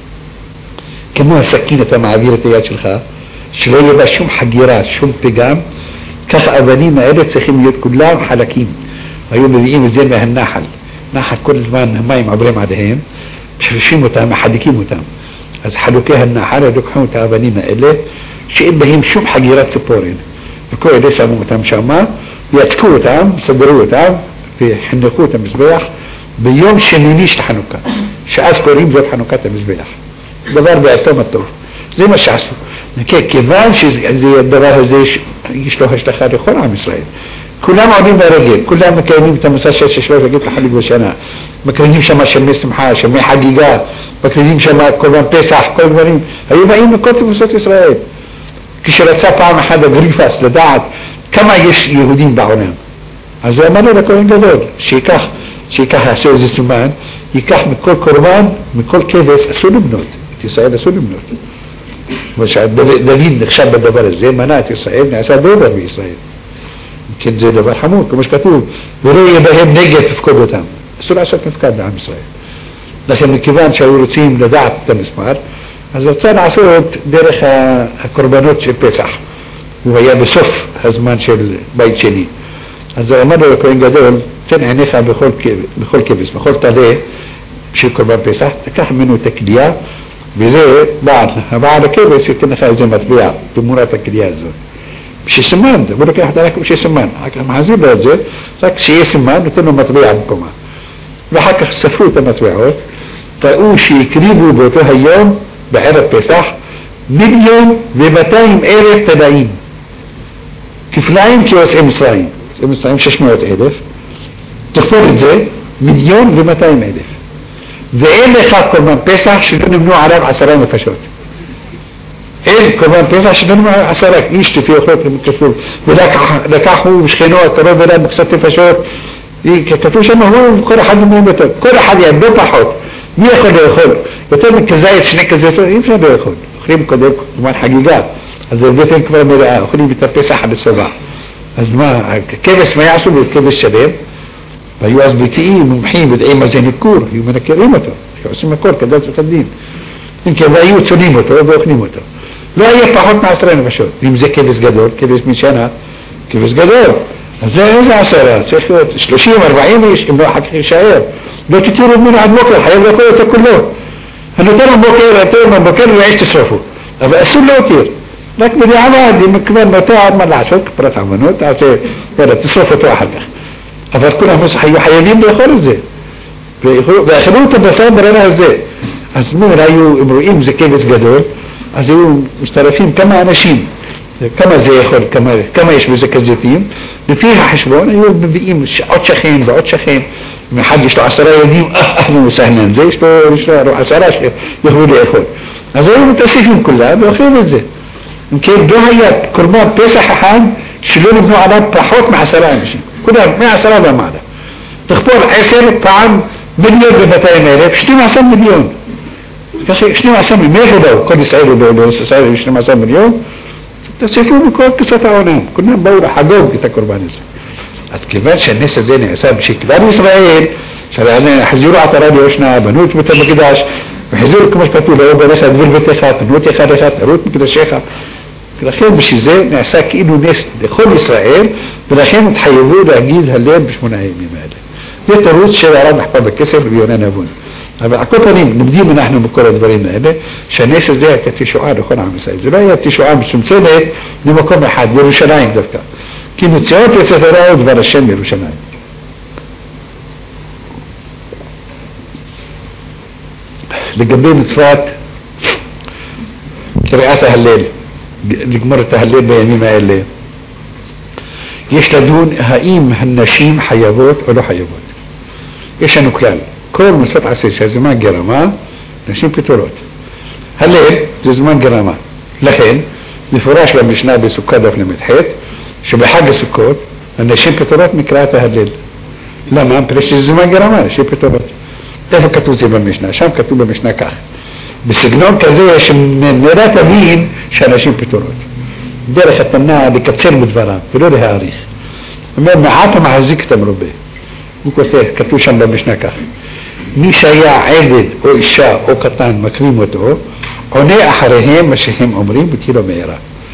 כמו הסכין אתה מעביר את היד שלך, שלא יהיה בה שום חגירה, שום פגם, כך האבנים האלה צריכים להיות כולם חלקים. היו מביאים את זה מהנחל. נחל כל הזמן המים עוברים עליהם, משרשים אותם, מחדיקים אותם. אז חלוקי הנחל לוקחים את האבנים האלה, שאין בהם שום חגירת ציפורן. וכל אלה שמו אותם שמה, ויצקו אותם, סגרו אותם, וחנכו את המזבח ביום שמיני של חנוכה. שאז קוראים זאת חנוכת המזבח. דבר בעתום הטוב. זה מה שעשו. כיוון שהדבר הזה יש לו השלכה לכל עם ישראל. כולם עולים ברגל, כולם מקיימים את המסע של שלוש רגל לחלק בשנה. מקרינים שם שמי שמחה, שמי חגיגה, מקרינים שם קורבן פסח, כל דברים. היו באים לכל תפוסות ישראל. כשרצה פעם אחד הגריפס לדעת כמה יש יהודים בעולם. אז הוא אמר לו לכהן גדול, שיקח יעשה איזה סימן, ייקח מכל קורבן, מכל כבש, אסור לבנות. את ישראל אסור לבנות. דוד נחשב בדבר הזה, מנע את ישראל, נעשה דבר בישראל. כן, זה דבר חמור, כמו שכתוב, ולא יהיה בהם נגד תפקוד אותם. אסור לעשות מפקד בעם ישראל. לכן מכיוון שהיו רוצים לדעת את המספר, אז רצה לעשות דרך הקורבנות של פסח. הוא היה בסוף הזמן של בית שני. אז הוא אמר לו לכהן גדול, תן עיניך בכל כבש, בכל תלה של קורבן פסח, תקח ממנו את הכלייה, וזה בעל הכבש ייתן לך איזה מטבע תמורת הכלייה הזאת. שסימן, הוא לוקח את הלכם שסימן, מחזיר לו את זה, רק שיהיה סימן, נותן לו מטבע במקומה. ואחר כך ספרו את המטבעות, ראו שהקריבו באותו היום, בערב פסח, 1,200,000 תלאים. כפליים כיוצאי מצרים. יוצאי מצרים 600,000. תכפול את זה, 1,200,000. ואין לך קורבן פסח שלא נבנו עליו 10 נפשות. אין קורבן פסח שלא נבנו 10 איש לפי אוכלות כתוב. ולקחו בשכנו הקרוב אליו מכסת נפשות. כתוב שם הוא כל אחד מהם יותר. כל אחד יעדו פחות. מי יכול לאכול? יותר מכזית, 2 כזיתות, אי אפשר לאכול. אוכלים קודם כמובן חגיגה. אז זה בטן כבר מלאה, אוכלים את הפסח עד הסובה. אז מה, כבש מה יעשו בכבש שלם? והיו אז בקיאים, מומחים, יודעים מה זה ניקור, היו מנקרים אותו, היו עושים הכל כדת וכדין. אם כן, והיו צונים אותו ואוכלים אותו. לא היה פחות מ10 נפשות. אם זה כבש גדול, כבש משנה, כבש גדול. אז זה איזה 10? צריך להיות 30-40 איש, אם לא אחר כך יישאר. לא תתירו ממנו עד בוקר, חייב לאכול אותו כולו. הנותר בבוקר ויש תשרפו. אבל אסור להותיר. רק בדיעבד, אם כבר נוטע מה לעשות, כפרת עמנות, תשרוף אותו אחר כך. אבל כולם היו חייבים לאכול את זה. ואכלו את הבשר ברנה הזה. אז הם רואים זה כבש גדול, אז היו משתרפים כמה אנשים. כמה זה יכול, כמה יש בזה כזיתים, לפי החשבון היו מביאים עוד שכן ועוד שכן, אחד יש לו 10 ילדים, וסהנן, זה יש לו 10 שיכולו לאכול. אז היו מתאספים כולם ואוכלים את זה. אם כן, לא היה קורבן פסח אחד שלא נבנו עליו פחות מ10 אנשים, כולם 110 ומעלה. תכפול 10 פעם 1,200,000, 12 מיליון. 12 מיליון, מאיפה באו? כל ישראל הוא 12 מיליון, תוסיפו מכל כסות העולם, כולם באו לחגוג את הקורבן הזה. אז כיוון שהנס הזה נעשה בשכבר ישראל, שחזירו עטרה ליושנה, בנו את בית המקדש, וחזירו כמו שכתוב, לאו ברך הדביר ביתך, תבנות אחד אחד, תרות מקדשך. ולכן בשביל זה נעשה כאילו נס לכל ישראל, ולכן התחייבו להגיד הלל ב8 הימים האלה. זה תירוץ של הרב נחפא בכסף וביונה נבון. אבל על כל פנים, נמדים אנחנו בכל הדברים האלה, שהנס הזה הייתה תשועה לכל עם ישראל. זה לא היה תשועה מצומצמת למקום אחד, ירושלים דווקא. כי מציאות יצא תורה הוא דבר השם ירושלים. לגבי מצוות קריאת ההלל, לגמור את ההלל בימים האלה, יש לדון האם הנשים חייבות או לא חייבות. יש לנו כלל, כל מצוות עשה שהזמן גרמה, נשים פטורות. הלל זה זמן גרמה, לכן מפורש במשנה בסוכה דף ל"ח שבחג הסוכות הנשים פטורות מקריאת ההלל. למה? מפני שזה זמן גרמה, נשים פטורות. איפה כתוב זה במשנה? שם כתוב במשנה כך, בסגנון כזה שנראה תבין שאנשים פטורות. דרך התנא לקצר בדבריו ולא להאריך. אומר מעט המחזיק את המרובה. הוא כתוב שם במשנה כך, מי שהיה עבד או אישה או קטן מקרים אותו, עונה אחריהם מה שהם אומרים בתהילה מהירה.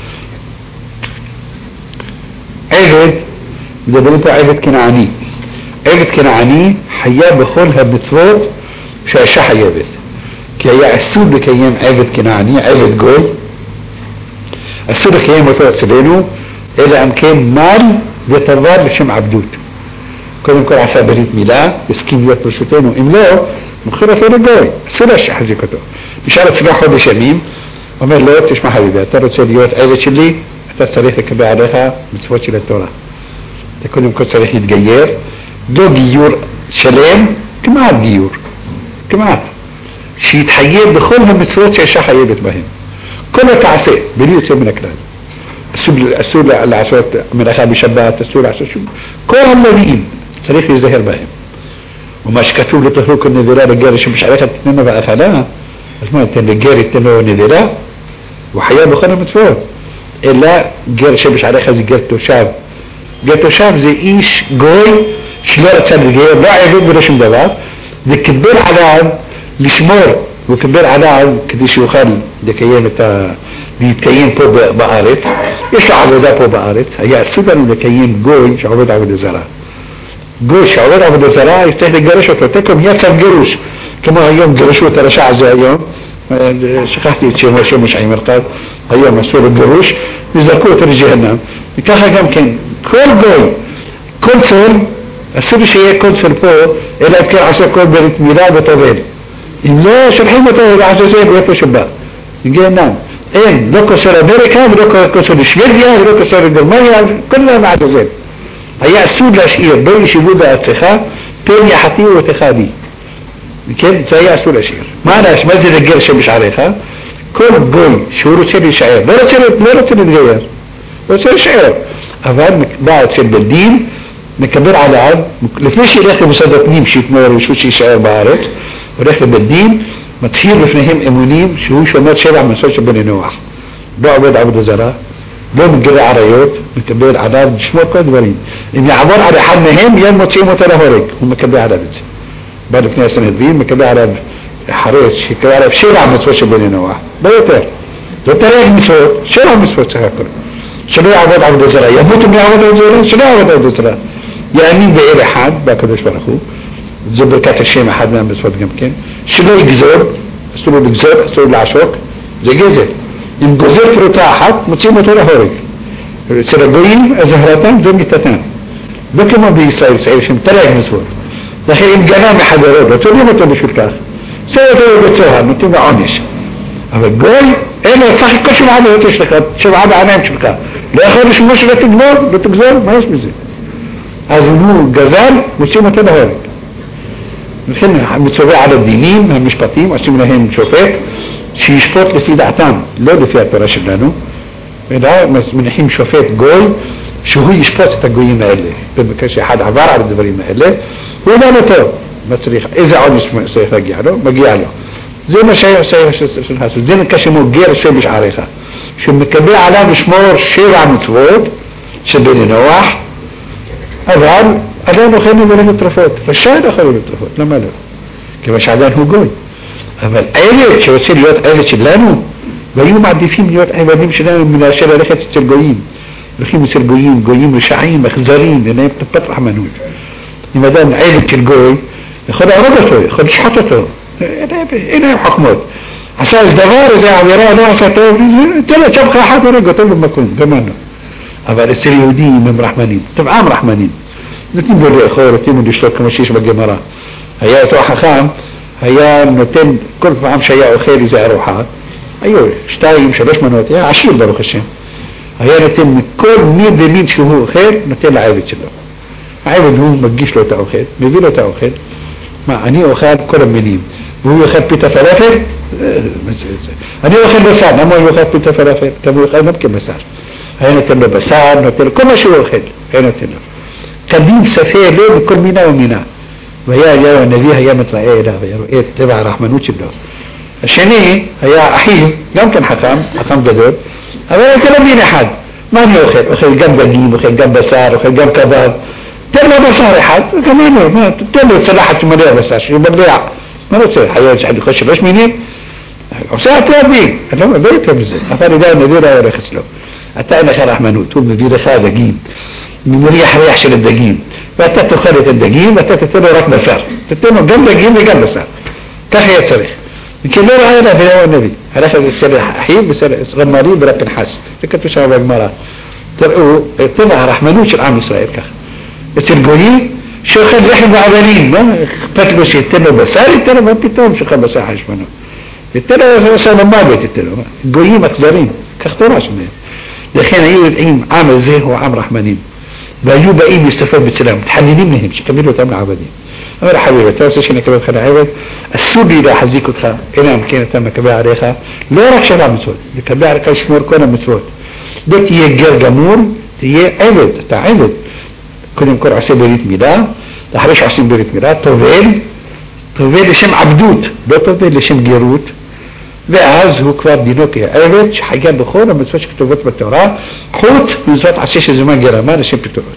עבד, מדברים פה עבד כנעני. עבד כנעני חייב בכל המצוות שהאישה חייבת, כי היה אסור לקיים עבד כנעני, עבד גוי, אסור לקיים אותו אצלנו, אלא אם כן מל וטבר לשם עבדות. קודם כל עשה ברית מילה, הסכים להיות ברשותנו, אם לא, מוכר אותו לגוי, אסור להחזיק אותו. נשאר אצלו חודש ימים, אומר לו, תשמע חביבי, אתה רוצה להיות עבד שלי, אתה צריך לקבל עליך מצוות של התורה. אתה קודם כל צריך להתגייר, לא גיור שלם, כמעט גיור, כמעט, שיתחייב בכל המצוות שהאישה חייבת בהן. כל התעשה, בלי יוצא מן הכלל. אסור לעשות מלאכה בשבת, אסור לעשות שום, כל הנביאים צריך להיזהר בהם. ומה שכתוב לתוכלו כל נדירה לגר שבשעריך תתננו ואכלה, אז מה, תן לגר תתן לו נדירה? הוא חייב בכל המצוות. אלא גר שבשעריך זה גר תושב. גר תושב זה איש גוי שלא רצה לגייר, לא עבד ולא שום דבר, וקיבל עליו לשמור, הוא קיבל עליו כדי שיוכל לקיים להתקיים פה בארץ. יש לו עבודה פה בארץ, היה אסור לנו לקיים גוי שעובד עבודה זרה. גוי שעובד עבודה זרה, צריך לגרש אותו, תקום יצב גירוש, כמו היום גירשו את הרשע הזה היום, שכחתי את שמו שמושעי מרכז, היום אסור לגירוש, וזרקו אותו לג'הנם. וככה גם כן, כל גוי, קונסול, אסור שיהיה קונסול פה, אלא אם כן עושה כל ברית מילה וטובל. אם לא, שולחים אותו לעזאזל ואיפה שבא. גיהנם. אין, לא קונסול אמריקה ולא קונסול שוודיה ולא קונסול גרמניה, כל דבר מעזאזל. היה אסור להשאיר, בו ישיבו בארצך, פן יחתי ובתך בי. כן? זה היה אסור להשאיר. מה זה לגר שבשעריך? כל גוי שהוא רוצה להישאר, לא רוצה להתגייר, רוצה להישאר. אבל בא אצל בית דין, מקבל עליו, לפני שילך למוסד הפנים שיתנו רשות שישאר בארץ, הולך לבית דין, מצהיר לפניהם אמונים שהוא שומר 7 מצוות של בני נוח. לא עובד עבודה זרה, לא מגלה עריות, מקבל עליו לשמור כל דברים. אם יעבור על אחד מהם, יום מוצאים אותו להורג, הוא מקבל עליו את זה. בא לפני הסנהדרין, מקבל עליו חרץ, שקבל עליו 7 מצוות של בני נוח, לא יותר. לא תראה מצוות, 7 מצוות צריך הכל. שלא יעבוד עבודה זרה, ימות אם יעבוד עבודה זרה, שלא יעבוד עבודה זרה. יאמין באל אחד, בקדוש ברוך הוא, זה ברכת השם אחד מהמצוות גם כן, שלא יגזור, אסור לו לגזור, אסור לעשוק, זה גזל. אם גוזר פרוטה אחת, מוצאים אותו להורג. אצל הגויים, הזהרתם זה מיתתם. לא כמו בישראל, שהם תרג מצוות. לכן אם גנב מחברו, לא תולים אותו בשביל כך. שם אותו בצוהר, נותנים לו עונש. אבל גוי, אין לו, צריך כל 7 בעיות יש לך, 7 בעיניים שלך. לא יכול לשמור שלא תגבור, לא תגזור, מה יש בזה? אז הוא גזל, מוצאים אותו להורג. לכן מצווה על הדינים, המשפטים, עושים להם שופט, שישפוט לפי דעתם, לא לפי התורה שלנו, אלא מניחים שופט גוי, שהוא ישפוט את הגויים האלה. במקרה שאחד עבר על הדברים האלה, הוא לא נתו, מה צריך, איזה עונש צריך להגיע לו? מגיע לו. זה מה שעושה, זה נקרא שמוגר שבשעריך, שמקבל עליו לשמור 7 מצוות של בני נוח, אבל עדיין אוכל לבוא לתרופות, רשאי לאכול לתרופות, למה לא? כיוון שעדיין הוא גוי. אבל עבד שרוצה להיות עבד שלנו, והיו מעדיפים להיות עבדים שלנו מנאשר ללכת אצל גויים. הולכים אצל גויים, גויים רשעים, אכזרים, אין להם טיפת רחמנות. אם אדם עבד של גוי, יכול להרוג אותו, יכול לשחוט אותו, אין להם חוכמות. עשה איזה דבר, איזה עבירה, לא עשה טוב, תן לו צ'בחה אחת הורג אותו במקום, גמרנו. אבל אצל יהודים הם רחמנים, טבעם רחמנים. נותנים בו לאכול, נותנים בו לשתות כמו שיש בגמרא. היה אותו החכם, היה נותן כל פעם שהיה אוכל איזה ארוחה, היו 2, 3 מנות, היה עשיר ברוך השם, היה נותן מכל מין ומין שהוא אוכל, נותן לעבד שלו. העבד הוא מגיש לו את האוכל, מביא לו את האוכל, אני אוכל כל המינים, והוא יאכל פיתה פלאפל, אני אוכל בשר, למה הוא יאכל פיתה פלאפל? גם הוא יאכל גם כבשר. היה נותן לו בשר, נותן לו כל מה שהוא אוכל, היה נותן לו. קדים ספי לב וכל מינה ומינה. והיה הנביא היה מתראה אליו, היה רואה את טבע הרחמנות שלו. השני היה אחיו, גם כן חכם גדול, אבל היה כל מין אחד. מה אני אוכל? אוכל גם דגים, אוכל גם בשר, אוכל גם קבב. תן לו בשר אחד, וכמנו, תן לו צלחת שמלא בשר, שיבלע. מה רוצה? חיות שחלוקו 3 מינים? עושה אתה דין, אני לא מביא יותר מזה. אבל ידע הנביא לא הולך אצלו. אתה אין לך רחמנות, הוא מביא לך דגים. ממריח ריח של הדגים, ואתה תאכל את הדגים ואתה תתן לו רק בשר, תתן לו גם דגים וגם בשר, כך היה צריך. וכן לא ראה אליו ולא הנביא, הלך אצל אחיו ואצל רמלי ורב פנחס, זה כתוב שם בגמרא. תראו, טבע הרחמנות של עם ישראל ככה. אצל גויים שאוכל לחם ועבלים, מה אכפת לו שייתן לו בשר, ייתן לו פתאום שאוכל בשר חשבנו, ייתן לו בשר למוות, ייתן לו, גויים אכזרים, כך תורה שמהם. לכן היו יודעים, עם הזה הוא עם רחמנים, והיו באים להסתפר בצלם, מתחננים להם שקבלו אותם לעבדים. אמר חביב, אתה רוצה שנקבל אותך לעבד? אסור לי להחזיק אותך, אלא אם כן אתה מקבל עליך, לא רק 7 מצוות, לקבל עליך לשמור כל המצוות. לא תהיה גר גמור, תהיה עבד, אתה עבד. קודם כל עושה ברית מילה, אחרי שעושים ברית מילה, טובל לשם עבדות, לא טובל לשם גרות, ואז הוא כבר דינו כעבד שחייב בכל המצוות שכתובות בתורה, חוץ ממצוות עשה של זמן גרמה לשם פטורות.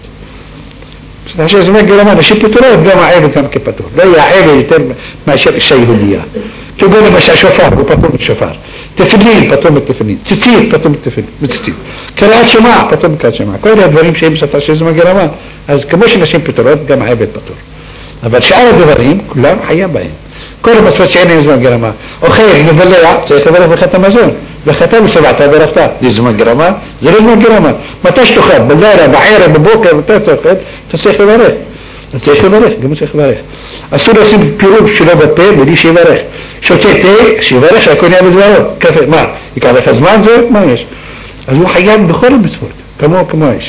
עשה של זמן גרמה לשם פטורות, גם העבד גם כפטור. לא יהיה העבד יותר מאשר אישה יהודיה. כגון למשל שופר, הוא פטור משופר. תפילין, פטור מתפילין. ציצית, פטור מציצית. קריאת שמע, פטור מקריאת שמע. כל הדברים שהם עשה של זמן גרמה, אז כמו שנשים פטורות, גם העבד פטור. אבל שאר הדברים, כולם חייב בהם. כל המצוות שאין להם זמן גרמה. אוכל, מבלע, צריך לברך ברכת המזון. ברכתה ושבעת ברכתה. זה זמן גרמה? זה לא זמן גרמה. מתי שתאכל? בלילה, בערב, בבוקר, מתי תאכל? אתה צריך לברך. אתה צריך לברך, גם צריך לברך. אסור לשים פירוק שלו בפה בלי שיברך. שותה תה, שיברך, שהכל נהיה בדברו. כפה, מה? יקח לך זמן זה? מה יש? אז הוא חייב בכל המצוות, כמו יש.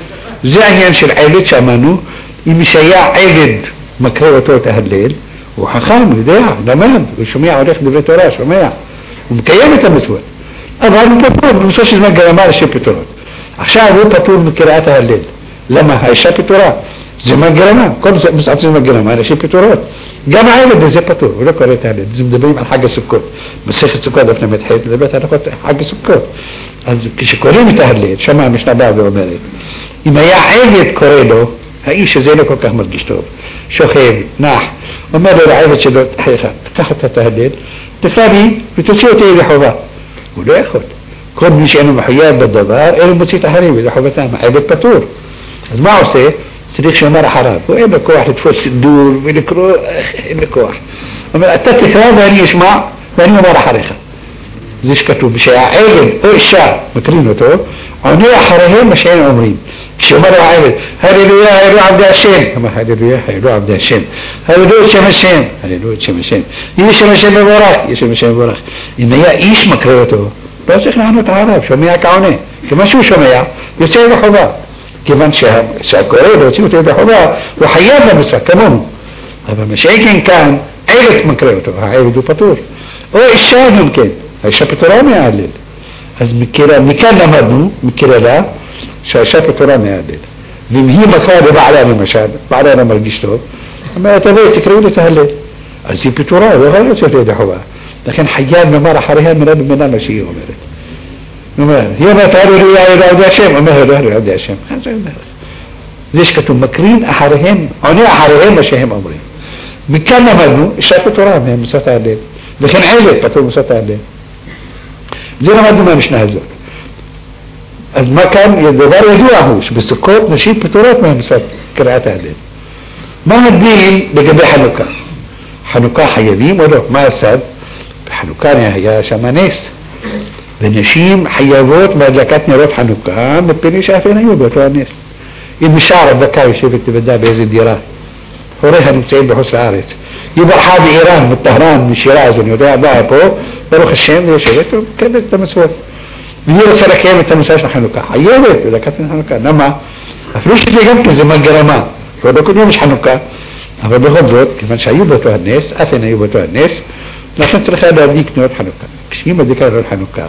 זה העניין של עבד שאמרנו, אם שהיה עבד מקריא אותו את ההלל, הוא חכם, יודע, למד, הוא שומע, הולך דברי תורה, שומע, הוא מקיים את המצוות. אבל הוא פטור, במצוות של זמן גרמה לשם פטורות. עכשיו הוא פטור מקריאת ההלל. למה? האישה פטורה. זמן גרמה, כל מצוות זמן גרמה לשם פטורות. גם העבד הזה פטור, הוא לא קורא את ההלל. זה מדברים על חג הסוכות. מסכת סוכות דף ל"ח, מדברת על חג הסוכות. אז כשקוראים את ההלל, שמה המשנה באה ואומרת, אם היה עבד קורא לו, האיש הזה לא כל כך מרגיש טוב, שוכב, נח, אומר לו לעבד שלו, תקח את ההלל, תקרא לי ותוציא אותי ידי חובה. הוא לא יכול. כל מי שאינו מחויב בדבר, אינו מוציא את אחרים ידי חובתם, העבד פטור. אז מה עושה? צריך שאומר אחריו, הוא אין לו כוח לתפוס סידור ולקרוא, אין לו כוח. אומר, אתה תקרא ואני אשמע ואני אומר אחריך. זה שכתוב, שהעבד או אישה מקרין אותו, עונה אחריהם מה שהם אומרים. כשאומר העבד, הללויה, הללו עבדי השם, אמר הללויה, הללו עבדי השם, הללו את שם השם, הללו את שם השם, יש שם השם מבורך, יש שם השם מבורך. אם היה איש מקריא אותו, לא צריך לענות עליו, שומע כעונה. כמו שהוא שומע, יוצא ידי חובה. כיוון שהקורא להוציא אותו ידי חובה, הוא חייב במצוות, כמונו. אבל מה שכן כאן, עבד מקריא אותו, העבד הוא פטור. או אישה גם כן. האישה פטורה מההלל. אז מכאן למדנו, מכירה שהאישה פטורה מההלל. ואם היא מקרה לבעלה למשל, בעלה לא מרגיש טוב, אומרת, תקראו לי את ההלל. אז היא פטורה, לא יכולה לצאת לידי חובה. לכן חייב לומר אחריה מילה במילה מה שהיא אומרת. היא אומרת, הללויה אלוהי עבדי השם, אומר אלוהי עבדי השם. זה שכתוב, מקרין אחריהם, עונה אחריהם מה שהם אומרים. מכאן למדנו, אישה פטורה מהמצוות ההלל. לכן עבד פטור מצוות ההלל. זה למדנו מהמשנה הזאת. אז מה כאן? דבר ידוע הוא שבסוכות נשים פטורות מהמצוות קריאת ההלל. מה הדין לגבי חנוכה? חנוכה חייבים או לא? מה הסד? בחנוכה היה שם נס. ונשים חייבות בהדלקת נרות חנוכה מפני שאף אין היו באותו הנס. אם משער הדלקה יושבת לבדה באיזה דירה, هوريها نمتين بحوث العارس يبقى حابي إيران من طهران من شيراز وداع ضعفه بروح الشام ليش شغلته كذا تمسوت بيقول سنة كامل تمساش حنوكا حيوت إذا كانت حنوكا نما أفروش اللي جنبك زمان جرمان فده كل يوم مش حنوكا أما بياخد زود كمان شايوبتوها الناس أثنى يوبتوها الناس لكن ترى هذا ديك نور حنوكا كشي ما ديك نور حنوكا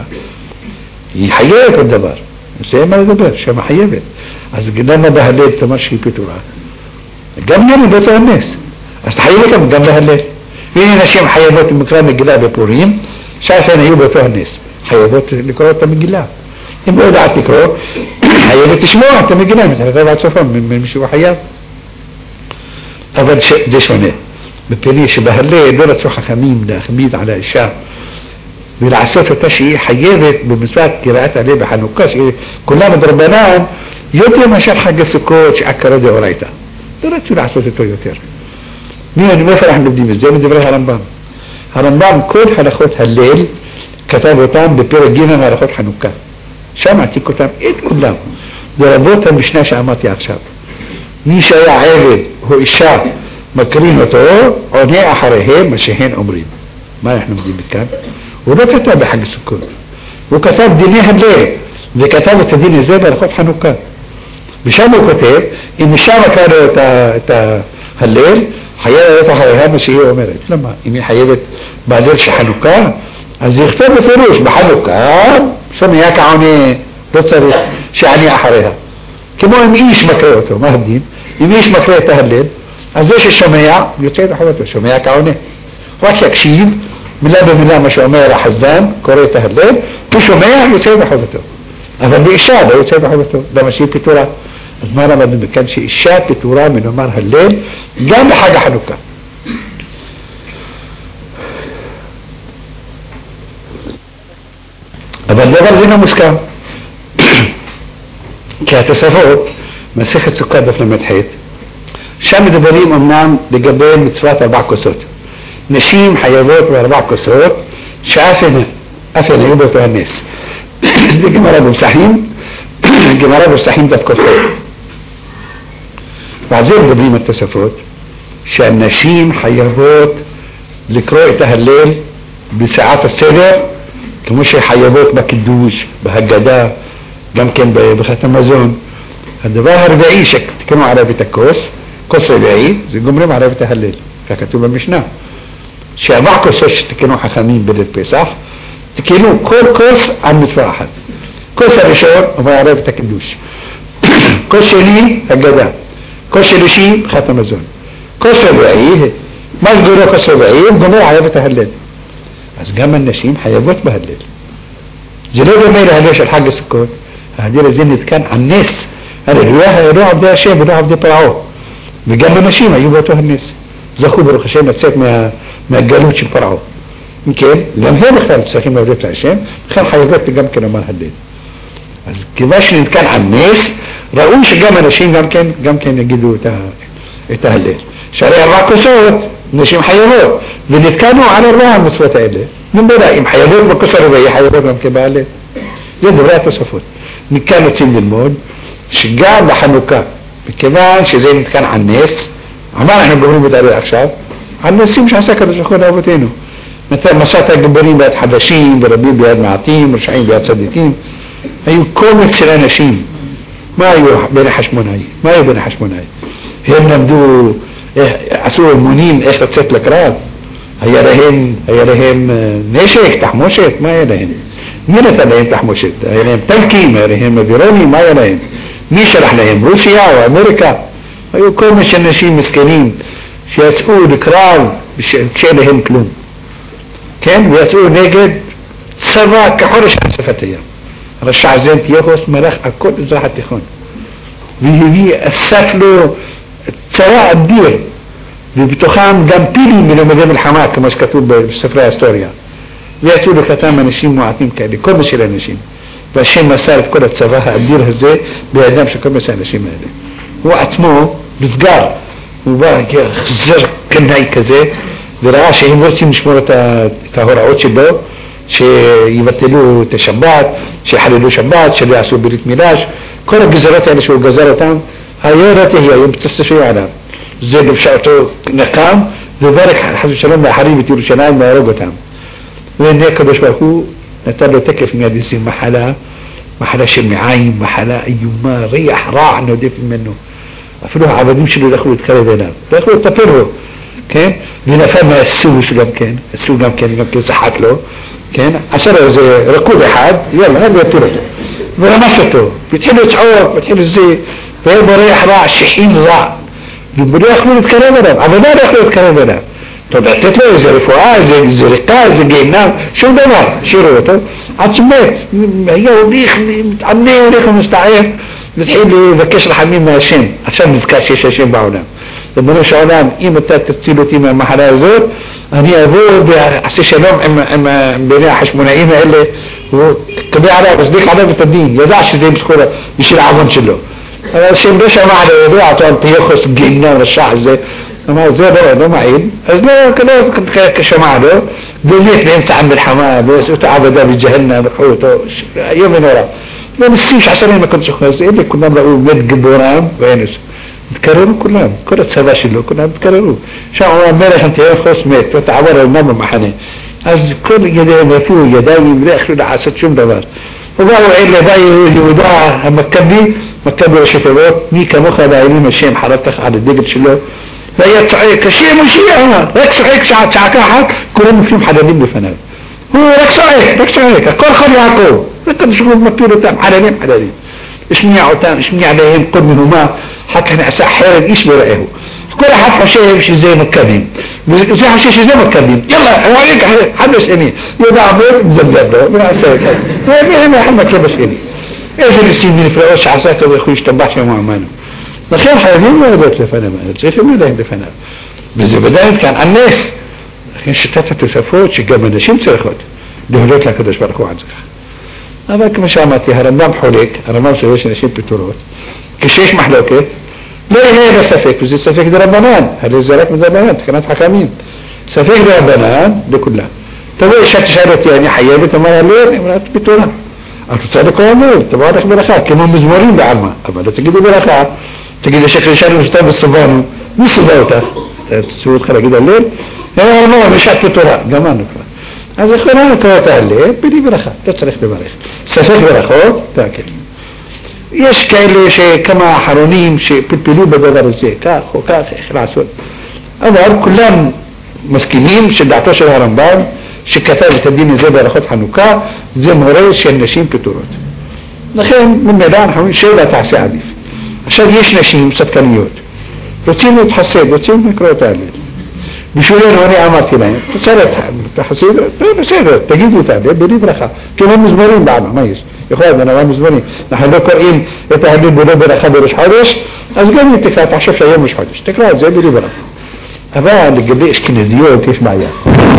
يحيوت الدبر زي ما الدبر شو ما حيوت از قدامنا بهالليل تمشي بيتورا قبل يوبتوها الناس استحيلك من قبل هالليل مين نشيم حيوت المكرام الجلاب بوريم شايف أنا يوبتوها الناس حيوت اللي كروت من الجلاب يبقى إذا عتكرو حيوت تشموها تم الجلاب مثلا تبع صفهم من مش وحياة طبعا شيء جيشونه ببنيش بهالليل دولة سوحة خميد على الشام بالعسوف التشيء حيوت بمسات قراءات عليه بحنوكاش كلها مدربنان يوتي ما شرح حق السكوتش أكرد ورايتا دولة شو العسوف التويوتير مين ما فرح نبدي مزاي من دبرها هرمبان كل حلقات هالليل كتابه تام ببيرجينا حلقات حنوكا شامعتي كتاب ايه قدام ضربوتها مش ناشا عماتي عشاب ميشا يا عيبد هو الشاب مكرين وتو عني احرهين مشيهين عمرين ما احنا مدين بالكام وده كتاب حق السكون وكتاب دينيها الليل دي كتابة الدين ازاي حلقات حنوكا بشامل كتاب ان الشام كانوا هالليل حياة يتحرها مشيه ومرت لما إني حياة بعدلش حنوكا از يختار بفروش بحنوكا سمياك عوني بصر شعني أحرها كما يميش مكريته ما هدين يميش مكريته هالليل ازيش الشميع يتسيد حوته شمياك عوني وكيك شيب ملا مش عمير حزان كوريته هالليل وشميع يتسيد حوته هذا بإشادة يتسيد حوته ده مشي بتورا المرة ما كانش الشاب بتورا من عمر هالليل جنب حاجة حنوكا أبدا دبر زينا مسكام كاتسافوت مسيخة سكادة في المدحيت شام دبريم أمنام بقبين متفات 4 كسوت نشيم حيوات ب4 كسوت شافنا أفنا يبطوا الناس دي جمرة بمساحين جمرة بمساحين تذكر خير بعدين دبريم التسافوت شان نشيم حيوات لكروئتها الليل بساعات السنة كمش حيوات ما كدوش بهجدا يمكن بختم زون هذا ظاهر بعيشك كانوا عربي تكوس كوس بعيد زي جمرة عربي تهلل ككتوبة مشنا شعبع كوسش تكنوا حخامين بدت بيصح تكنوا كل كوس عن متفاحد كوس الرشور وما عربي تكدوش كوس لي هجدا كوس لشي ختم زون كوس بعيد ما تقولوا كوس بعيد جمرة عربي تهلل بس جمع النشيم حيوات بهلل جلوده ما يلهلوش الحاج السكوت هذه لازم كان عن الناس هذا الرواية يروح ده شيء بيروح ده طلعوه بجنب نشيم يبغوا الناس زخوا برخشين نسيت ما قالوش الفرعو يمكن لما هي بختار ساكن ما بدأت عشان خل حيوات جنب كنا ما هلل كيفاش كان عن الناس رأوش جنب نشيم جنب كان يجدوا تهلل شارع الراكوسات نشيم حيوات بنتكلموا على الرام مسوات إله من بدأ حيوات بكسر بي حيوات ممكن بقى يد رأي تصفوت نتكلم تيم المود شجار بحنوكا كمان شيء زي كان عن الناس عمال احنا بقولين بتاريخ اخشاب عن الناس مش هسكر جاكونا ابوتينو مثلا مساطة جبرين بقت حداشين بربين بقت معطين مرشعين بقت سدتين ايو كومة سلانشين ما يروح بين حشمون هاي بين حشمون هاي هم نبدو اسوء المنين ايش تسيت لك راب هيا رهن نيشيك تحموشت ما يلهن مين تلهن تحموشت هيا رهن تلكي ما يلهن بيروني ما يلهن نيشرح لهم روسيا وامريكا ايو كل مش النشين مسكينين يسؤول كرال شيء لهم كلهم كان يسؤول نجد سرا كحرش عن صفتيا رشع زين يخص ملخ اكل ازاحة تخون وهي السفلو سراء الدير بتخام جنبيلي من مدام الحماة كما كتب بالسفرية استوريا يأتوا ختام نشيم معتيم كالي كل مشي لنشيم فالشيء ما صارت كلها تسواها الدير هزي بيعدام شكل مسا نشيم هذا وقتمو بفقار وباقي خزر كناي كذا برعا شيء مرتي مش مرة تهور عوتش دو شيء يبتلو تشبعت شيء حللو شبعت شيء يعسو بريت ميلاش كل الجزرات يعني شو الجزرتان هايورته هي يوم تستشوي على زي بشأته نقام ذلك حسب شلون حريبة يروشلايم ما رجعتهم وين هيك باش بقول نتابع تكلف من هذه السنة محلا شمعين محلا أيما ريح راع نوديف منه أفلوه عبد مش اللي دخلوا يتكلم دخلوا تفروا كان لنا فهم السوق شو قام كان صحت له كان عشرة زي ركوب حاد يلا هذا يطيره برمشته بتحلوا تعور بتحلوا زي فيبقى ريح راع شحين راع يبدو ياخذوا الكلام هذا عبدا ياخذوا الكلام هذا طب اعطيت له زي رفوعات زي رقاق زي جينام شو دمار شروطه عشمات هي وديخ متعني وديخ مستعير بتحيل يذكرش الحميم ماشين عشان نذكر شيء بعونا لما انا شغلان قيمة تتصيله تيمة محلا زور اني ابوه بحسي شلوم اما بناء حشمونا قيمة اللي كبير عليها بس ديك عليها بالتدين يدعش زي بسكورة يشيل عظم شلو الشيء بشا ما على يدوع عطوان تيخص جينا والشاح زي اما زي ده معين ازلا كده كنت كشمع له دنيت بيمت عند الحمام بس وتعبدا بجهلنا بحوته يوم من ورا ما نسيش عشان ما كنتش خلاص اللي كنا بنقول بيت جبوران وينس تكرروا كلهم كل السباش اللي كنا بنكرروا شاء امبارح انت خص مات وتعبر الماما محني از كل يدا مفو يداوي بالاخر لعسد شو دبر وقالوا الا باي ودا مكبي وشتوات ميكا مخا دايرين مشيم حركتك على الدقل شلو فهي تعيك شيء مشيئة لك صحيك شعكاحك كلهم فيهم حدادين بفنان هو لك صحيك كل خل يعقوب لكن شغل مكتوره تام حدادين اشميع عليهم قد منهما حتى احنا اسحر ايش برأيه كل حد حشيه يمشي زي مكبين زي حشيه زي مكبين يلا حواليك حدث اني يضع بير مزبده من عساك ما يحمد كبس اني ايش اللي يصير من فراش عساك ويخوي يشتبعش معمانه لخير حياتين ما يقدر لفنا ما يقدر ما يقدر لفنا بس بداية كان الناس لكن شتات تسافوت شقام نشيم تسرخوت دهولوت لك دش بركو عنك هذا كما شامتي هرمام حوليك هرمام سويش نشيم بتورات كشيخ محلوكي لا هي بس سفيك وزي سفيك دي ربنان هذه الزرات من ربنان كانت حكامين سفيك دي ربنان دي كلها تبقى شهادت يعني حيابي تمام لين امرات بتورات أتصدق قوامير تبارك برخاء كما مزمورين بعلمة أبدا تجد برخاء تجد شكل شهر مستوى الصبان نص ضوطة تسوي خلق كده الليل يعني ما مش هتطلع جمال نكرة هذا خلنا كوتا الليل بدي برخاء تصرخ ببرخ سفك برخاء تاكل يشكل شيء كما حرونيم شيء بتبلو بدر زي كاخو كاخ خلاص هذا كلهم مسكينين شدعتوا شهر رمضان شكتات تدين زي برخاء حنوكا زي مغريش النشيم بتورات لكن من ميدان حوين شيء لا تعسي عديف عشان يش نشيم سبكانيوت روتين يتحسيد روتين مكرو تعليل بشورين هوني عمرتي لين تسالت تحسيد تجيبوا تعليل بريد رخا كما مزمرين بعد ما يس يخوض انا مزمرين نحن لو قرئين يتهديد بدو برخا برش حدش ازقاني اتفاق عشف يوم مش حدش تكرار زي بريد رخا أبا اللي قبل إشكنزيوت إيش معي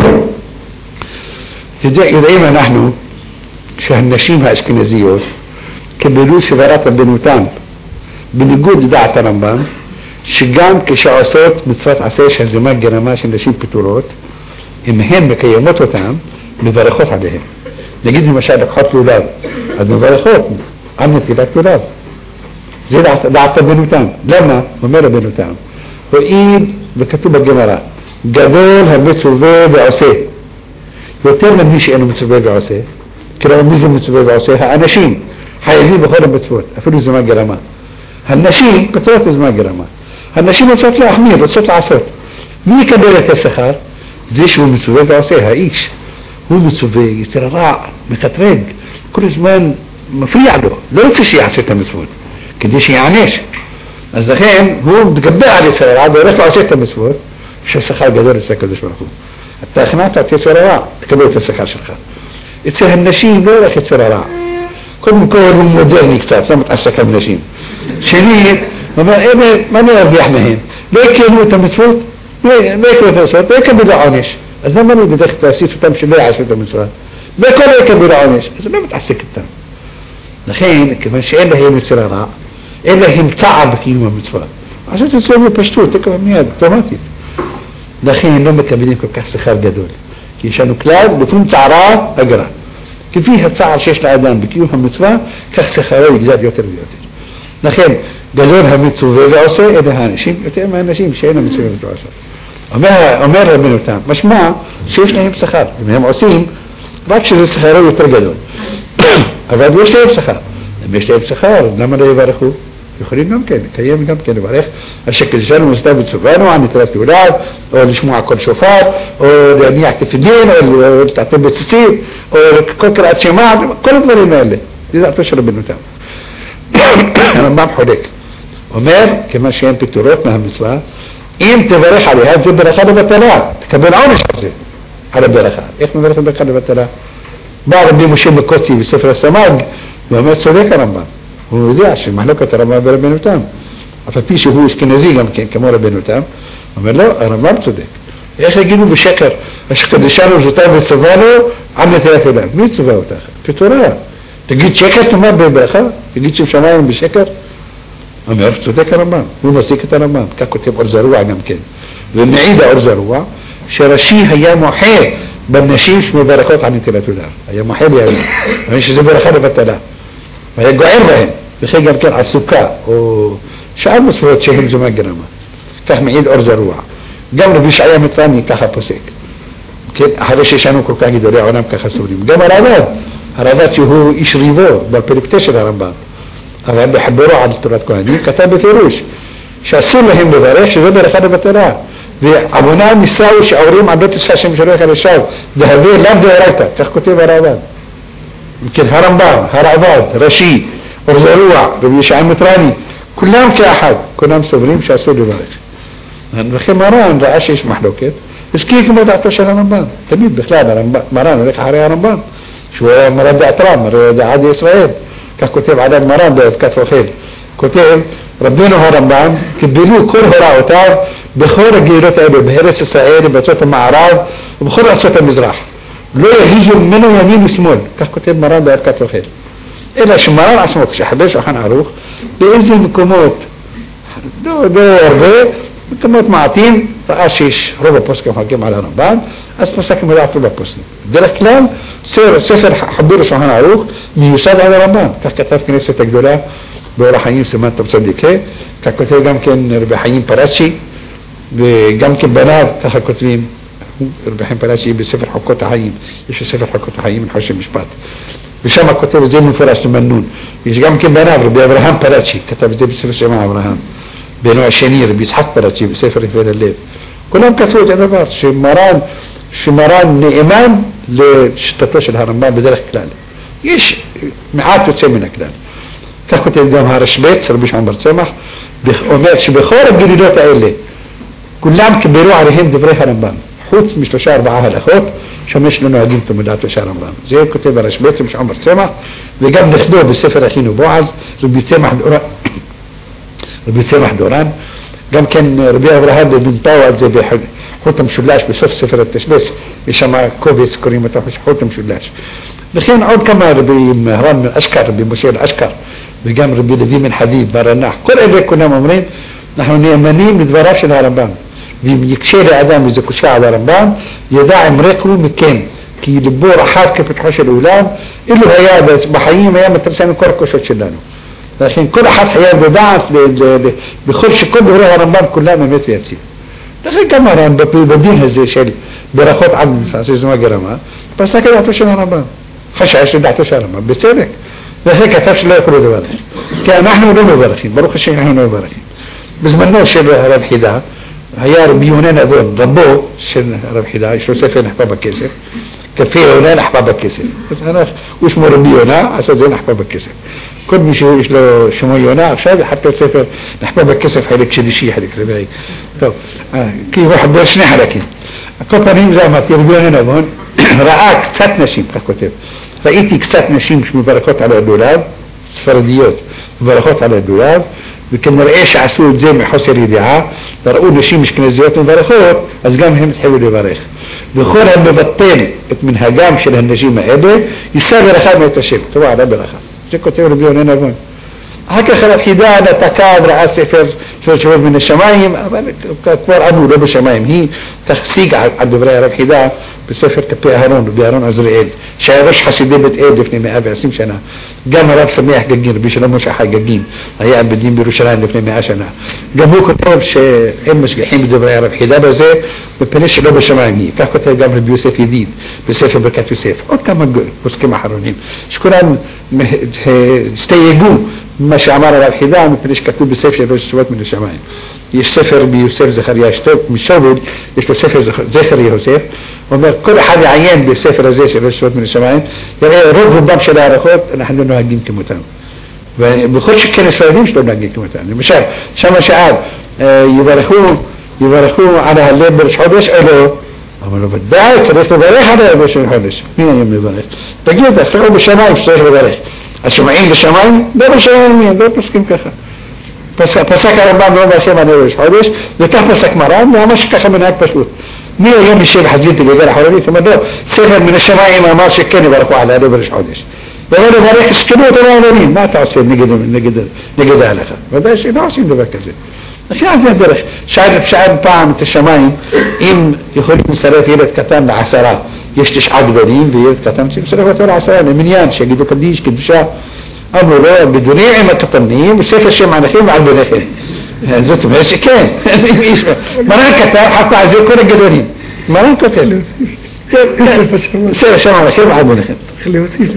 دائما نحن شهر نشيمها إشكنزيوت كبلو سفارات بنوتان بنقود دعت رمضان شقام كشعصات بصفات عساش هزمان جرماش نشيم بتورات إنهن مكيمات وتام بذرخوت عليهم نجد مشاهدك حط لولاد هذا بذرخوت عمتي لك لولاد زي دعت بنوتان لما ومرة بنوتان وإيد بكتب الجمرة جدول هبتوا بعسيه يتم مش أنا متسبب بعسيه كده ميزة متسبب بعسيه أناشيم حيزيد بخير بتفوت أفرز زمان جرامات هالناشيم كترات زمان جرامات هالناشيم صوت له أحمير صوت عصوت مين كبيرة السخار زيش هو متسبب بعسيه إيش هو متسبب يصير راع مكترج كل زمان مفريع له لا تشي عسيته متفوت كديش يعنيش الزخين هو متقبع عليه سر العادة ورث عسيته مسفور مش السخار قدر السكر دش مركو التاخنات تسير راع تكبيرة السخار شرخار يتصير النشيم لا رح يتصير راع كل مكور من مودرني كتاب سمت السكر النشيم شديد ما نرضي احنا هين لكن هو تمسفور لكن تمسفور لكن بدعونيش الزمن اللي بدأت تأسيس وتمشي ليه عسيته مسفور لكن بدعونيش إذا ما بتحسك التام لخين كمان شيء إلا هي متصير راع إلا هي متعب كيما متفاد عشان تسوي بشتو تكره مياد اوتوماتيك دخين لما كبدين كاس خار جدول كيشانو كلاد بتكون تعراه اقرا كيف فيها تسعر شيش العدان بكيوها متفاد كاس خاوي جداد يوتر לכן גדול המצווה ועושה את האנשים יותר מהאנשים שאין המצווה ועושה. אומר רבנו תם, משמע שיש להם שכר, אם הם עושים רק שזה שכר יותר גדול. אבל יש להם שכר, אם יש להם שכר למה לא יברכו? יכולים גם כן, קיים גם כן לברך השקל שלנו מוסתה בצובנו על נטילת תעולת, או לשמוע כל שופר, או להניח תפילין, או לתעתב בציצית, או כל קראת שמע, כל הדברים האלה. זה דעתו של רבנו תם. הרמב"ם חולק. אומר, כיוון שאין פיתורות מהמצווה, אם תברך עליה, זה ברכה לבטלה, תקבל עונש על זה, על הברכה. איך מברך ברכה לבטלה? בא רבי משה מקוצי בספר הסמ"ג, ואומר צודק הרמב"ם. הוא יודע שמחלוקת הרמב"ם ברבנו תם. אף על פי שהוא אשכנזי גם כן, כמו רבנו תם, אומר לא, הרמב"ם צודק. איך יגידו בשקר? השקדשנו זאתה וצוונו על נטילת ידיים. מי צווה אותך? פיתורה. תגיד שקר, תאמר בברכה? תגיד ששמיים בשקר? אומר, צודק הרמב"ם. הוא מסיק את הרמב"ם. כך כותב אור זרוע גם כן. ומעיד האור זרוע שרש"י היה מוחה בנשים שמברכות על נטילת ידיים. היה מוחה בימים. אבל שזה ברכה לבטלה. והיה גוער בהם, וכי גם כן עסוקה, או שאר מצוות שהן זומה גרמה. כך מעיד אור זרוע. גם רבי ישעיה מטרני ככה פוסק. אחרי שישנו כל כך גדולי העולם ככה סוברים. גם הרב"ד שהוא איש ריבו, בפרק 9 של הרמב"ם, אבל בחברו על תורת כהנים, כתב בפירוש, שאסור להם לברך שזה ברכה לבטלה. ועוונם ניסאו שעורים על בית השם שלך על השב, דהווה לאו דאורייתא, כך כותב הרב"ד. כן, הרמב"ם, הרעב"ד, רש"י, אור זרוע, רבי ישעיה מטרני, כולם כאחד, כולם סוברים שאסור לברך. וכן מרן ראה שיש מחלוקת, הזכיר כמו דעתו של הרמב"ם, תמיד בכלל מרן הולך אחרי הרמב"ם, שהוא היה מרן דעתרם, מרן דעת ישראל, כך כותב עליו מרן באבקת רחל, כותב רבנו הרמב"ם קיבלו כל הוראותיו בכל הגאולות האלה, בארץ ישראל, בארצות המערב ובכל ארצות המזרח, לא יזיזו ממנו ימין ושמאל, כך כותב מרן באבקת רחל, אלא שמרן עצמו כשחבר שולחן ערוך באיזה מקומות לא הרבה, מקומות מעטים, ראה שיש רוב הפוסקים חולקים על הרמב"ם, אז פסק מדעת רוב הפוסקים. בדרך כלל ספר חבור שולחן ערוך מיוסד על הרמב"ם, כך כתב כנסת הגדולה באור החיים סימן תצדיקה, כך כותב גם כן רבי חיים פרצ'י, וגם כן בניו ככה כותבים רבי חיים פרצ'י בספר חוקות החיים, יש ספר חוקות החיים מחושי משפט, ושם כותב את זה מפורש למנון. יש גם כן בניו רבי אברהם פרצ'י, כתב את זה בספר שמע אברהם, בנו השני רבי יצחק פרצ'י בספר יפל הלב, כולם כתבו את הדבר שמרן נאמן לשיטתו של הרמב"ם בדרך כלל. יש מעט יוצא מן הכלל. כך כותב גם הרשב"ץ רבי שמעון בר צמח, אומר שבכל הגלילות האלה כולם קיבלו עליהם דברי הרמב"ם, חוץ מ3-4 הלכות שמש לא נוהגים תמודעתו של הרמב"ם. זה כותב הרשב"ץ רבי שמעון בר צמח, וגם נכדו בספר אחינו בועז רבי צמח דורן, גם כן רבי אברהם בן טאו על זה בחוט המשולש בסוף ספר התשבץ, יש שם קובץ קוראים אותו חוט המשולש. וכן עוד כמה רבי מהר"ן אשכר, רבי משה אשכר, וגם רבי לוי בן חדיד ברנח, כל אלה כולם אומרים אנחנו נאמנים לדבריו של הרמב"ם, ואם יקשה לאדם איזה קושיה על הרמב"ם ידע אמרקו מכן, כי ליבו רחב כפתחו של עולם, אילו היה בחיים היה מתרסם כל הקושות שלנו. לכן כל אחד חייב לדעת בכל שכל דברי הרמב"ם כולם אמת ויציב. לכן גם הרמב"ם בדין הזה של ברכות עד מפעשי זמה גרמה, פסק את דעתו של הרמב"ם, חשש לדעתו של הרמב"ם, בצדק. לכן כתב שלא יכולו לברך, כי אנחנו לא מברכים, ברוך השם אנחנו לא מברכים. בזמנו של הרב חידה, היה רבי יונה נבון, רבו של הרב חידה, יש לו ספר נחפה בכסף, כפי יונה נחפה בכסף. הוא שמו רבי יונה, עשה זה נחפה בכסף. כל מי שיש לו שמו יונה, עכשיו יחד ספר נחפה בכסף חלק שלישי, חלק רביעי. טוב, כי הוא חבר שני חלקים. כל פעמים זה אמרתי, רבי יונה נבון, ראה קצת נשים, כך כותב. ראיתי קצת נשים שמברכות על הדולב, ספרדיות, מברכות על הדולב, וכנראה שעשו את זה מחוסר ידיעה, וראו נשים אשכנזיות מברכות, אז גם הם התחילו לברך. וכל המבטל את מנהגם של הנשים האלה, יישא ברכה מאת השם, תבוא עליו ברכה. זה כותב רבי יונה נבון. هكذا الحداء تكاد رأى سفر من الشمايم كبار أبو رب الشمايم هي تخسيق عند برا الحداء بسفر كبي هارون وبيارون عزرائيل شايرش حسيدي بتقيد في 120 سنة قام رب سميح جاجين بيش لمش حاجة جاجين هي بدين بيروشلايم في 100 سنة جابوه كتاب شيء إمش جحيم بدبرا الحداء بزي ببنش رب الشمايم هي كاكو تجمع بيوسف جديد بسفر بركات يوسف قد كمان قول بس كما حرونين شكرا استيقوا مش عمارة الحداء مفيش كتب بسيف شباب سوات من الشماعين يسفر بيوسف زخريا اشتوك مش شغل يشتو سفر زخريا يوسف وكل حاجة عيان بسفر زي شباب سوات من الشماعين يعني رب الضم شدار اخوت نحن نهاجين كمتان بخلش كنس فايدين شلون نهاجين كمتان مش عارف شما شعاب يبارخوه على هالليل برش حدش الو عملوا بداية تريد بباريخ هذا يبارش حدش مين يوم يباريخ تجيب تخلوا بالشماعين اشتوك بباريخ الشمعين بالشمعين ده بالشمعين ده بس كم كخا بس كان بعض ما شيء ما نقولش حدش لتحبسك مرام ما مش كخا من هيك بشوف مين يوم الشيء حديث اللي قال حوالي ثم ده سفر من الشمعين ما ماشي كان يباركوا على هذا برش حدش بقولوا بارك سكنوا تمامين ما تعصي نجد على خا وده شيء ناقص ده كذا لكن عندنا درش شاعر طعم الشمعين إن يخرج من سلات يلد كتان عسرات يشتش عقدين في يلد كتان سلات عسرات من يانش يجدوا قديش كدشا أمر الله بدون ما تقنين وسيف الشيء معنا خير مع البناخين زدت ماشي كان مران كتاب حتى عزيز كل الجدولين مران كتاب سيف الشيء معنا خير مع البناخين خليه وسيلة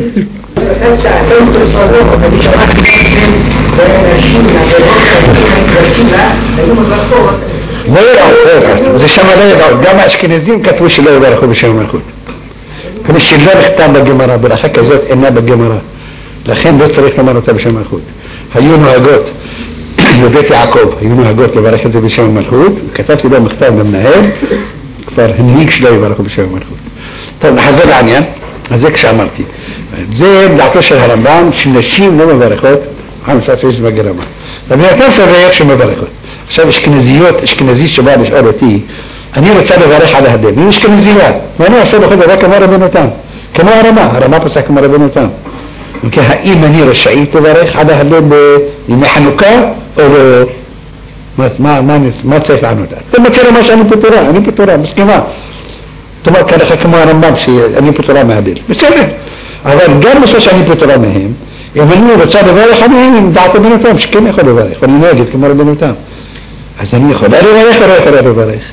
لا يرعوا بس الشمال لا يرعوا جامع اشكنزين كتوش الله يباركوا بشيء ملكوت كل الشلال اختام بالجمرة بالأخك زوت إنا بالجمرة لخين دوت طريقنا مرة بشيء ملكوت هيونو هاجوت لبيت يعقوب هيونو هاجوت يباركوا بشيء ملكوت كتبت ده مختار من هيد كفار هنيكش لا يباركوا بشيء ملكوت طب حزل عنيان هذيك شو عملتي زي دعتوش الهرمبان شنشين نوم مباركات عم ساتوش مجرمة لما يتنسى رياكش مباركات عشان اشكنزيات شباب مش قالتي أني رتسالة بارح على هدين مش اشكنزيات وانا أصلا خذ ذاك مرة بينوتان كما رما بس مرة بينوتان ممكن هاي منير الشعيب تبارح على هدين بمحنوكا أو ما تسيف عنه ده ثم كان ماشي أنا بطورة بس كمان ثم كان كما رمضان شيء أني بطورة ما هدين بس هذا الجار مش أني بطورة مهم يمني رتسالة بارح عليهم دعته بينوتان مش كم ياخذوا بارح وانا ناجد كم مرة بينوتان عشان ياخذ أري بارح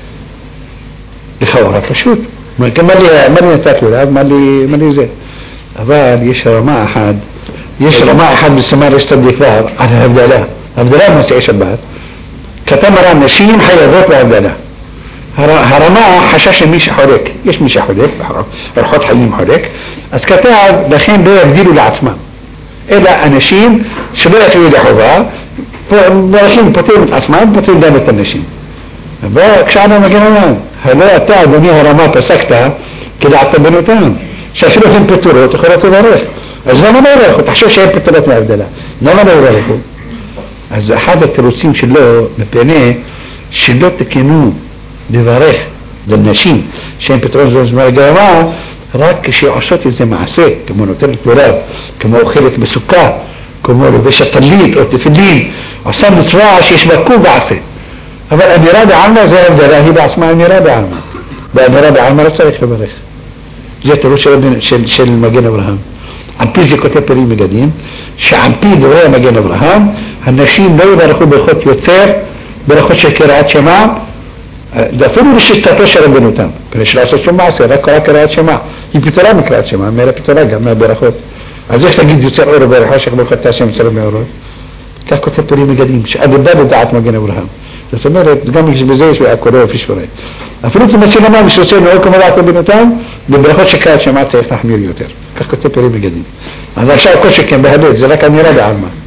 يخورك شوف ما كمل لي تاكل هذا مالي زين أبغى يشرب مع أحد بالسماء يستبدي كبار على هبدلا ما تعيش بعد كتمر نشيم حيوات وهبدلا هرماء حشاش ميش حورك إيش ميش حورك الحوت حليم حورك أسكتها دخين ده يبديلوا العتمة إلا أنشيم شبيرة ويدا حوضا دخين بطيمة عثمان بطيمة دامة النشيم كشعنا مجنوان هلا تاع دنيا هرمات سكتة كده عطبنوتان شاشرة في بتورو تخرجوا باريخ الزمن ما ياخد تحشوش شيء بتلات ما يبدلا نما ما يراكو از حاجة تروسين شلو نبنيه شلو تكينو بباريخ للنشين شيء بتروز زوج ما جماعة راك شيء عشرة زي معساك كما نتر التراب كما أخذت بسكر كما بش التليد أو تفلين عشان نصراع شيء يشبكوه بعساك هذا الأميراد عامة زي الدراء هي باسمها أميراد عامة بأميراد عامة رفضك بباريخ جيت روش شل المجين إبراهام عم بيزي كتاب بريم قديم عم بيد وراء مجين إبراهام هالنشين لو بارخو بخط يتسير بارخو شكرات شماع دفنوا الشتات وشرب بنوتام كنش راسو شماع سيرا كرات شماع يبتلا مكرات شماع ميرا بتلا جمع بارخوت عزيز تجيد يتسير أورو بارخوش يقبل قطاشة مسلم أورو كتاب بريم قديم أبو الداب دعت مجين إبراهام فمرت قامش بزيش وأكله في شوية أفرض مثلا ما مش وصلنا لكم وضعت بنتان ببرخوت شكاية شمعت سيف تحمير يوتر كتب بريم قديم هذا شيء كل شيء كان بهدوء زلك أميرة بعلمه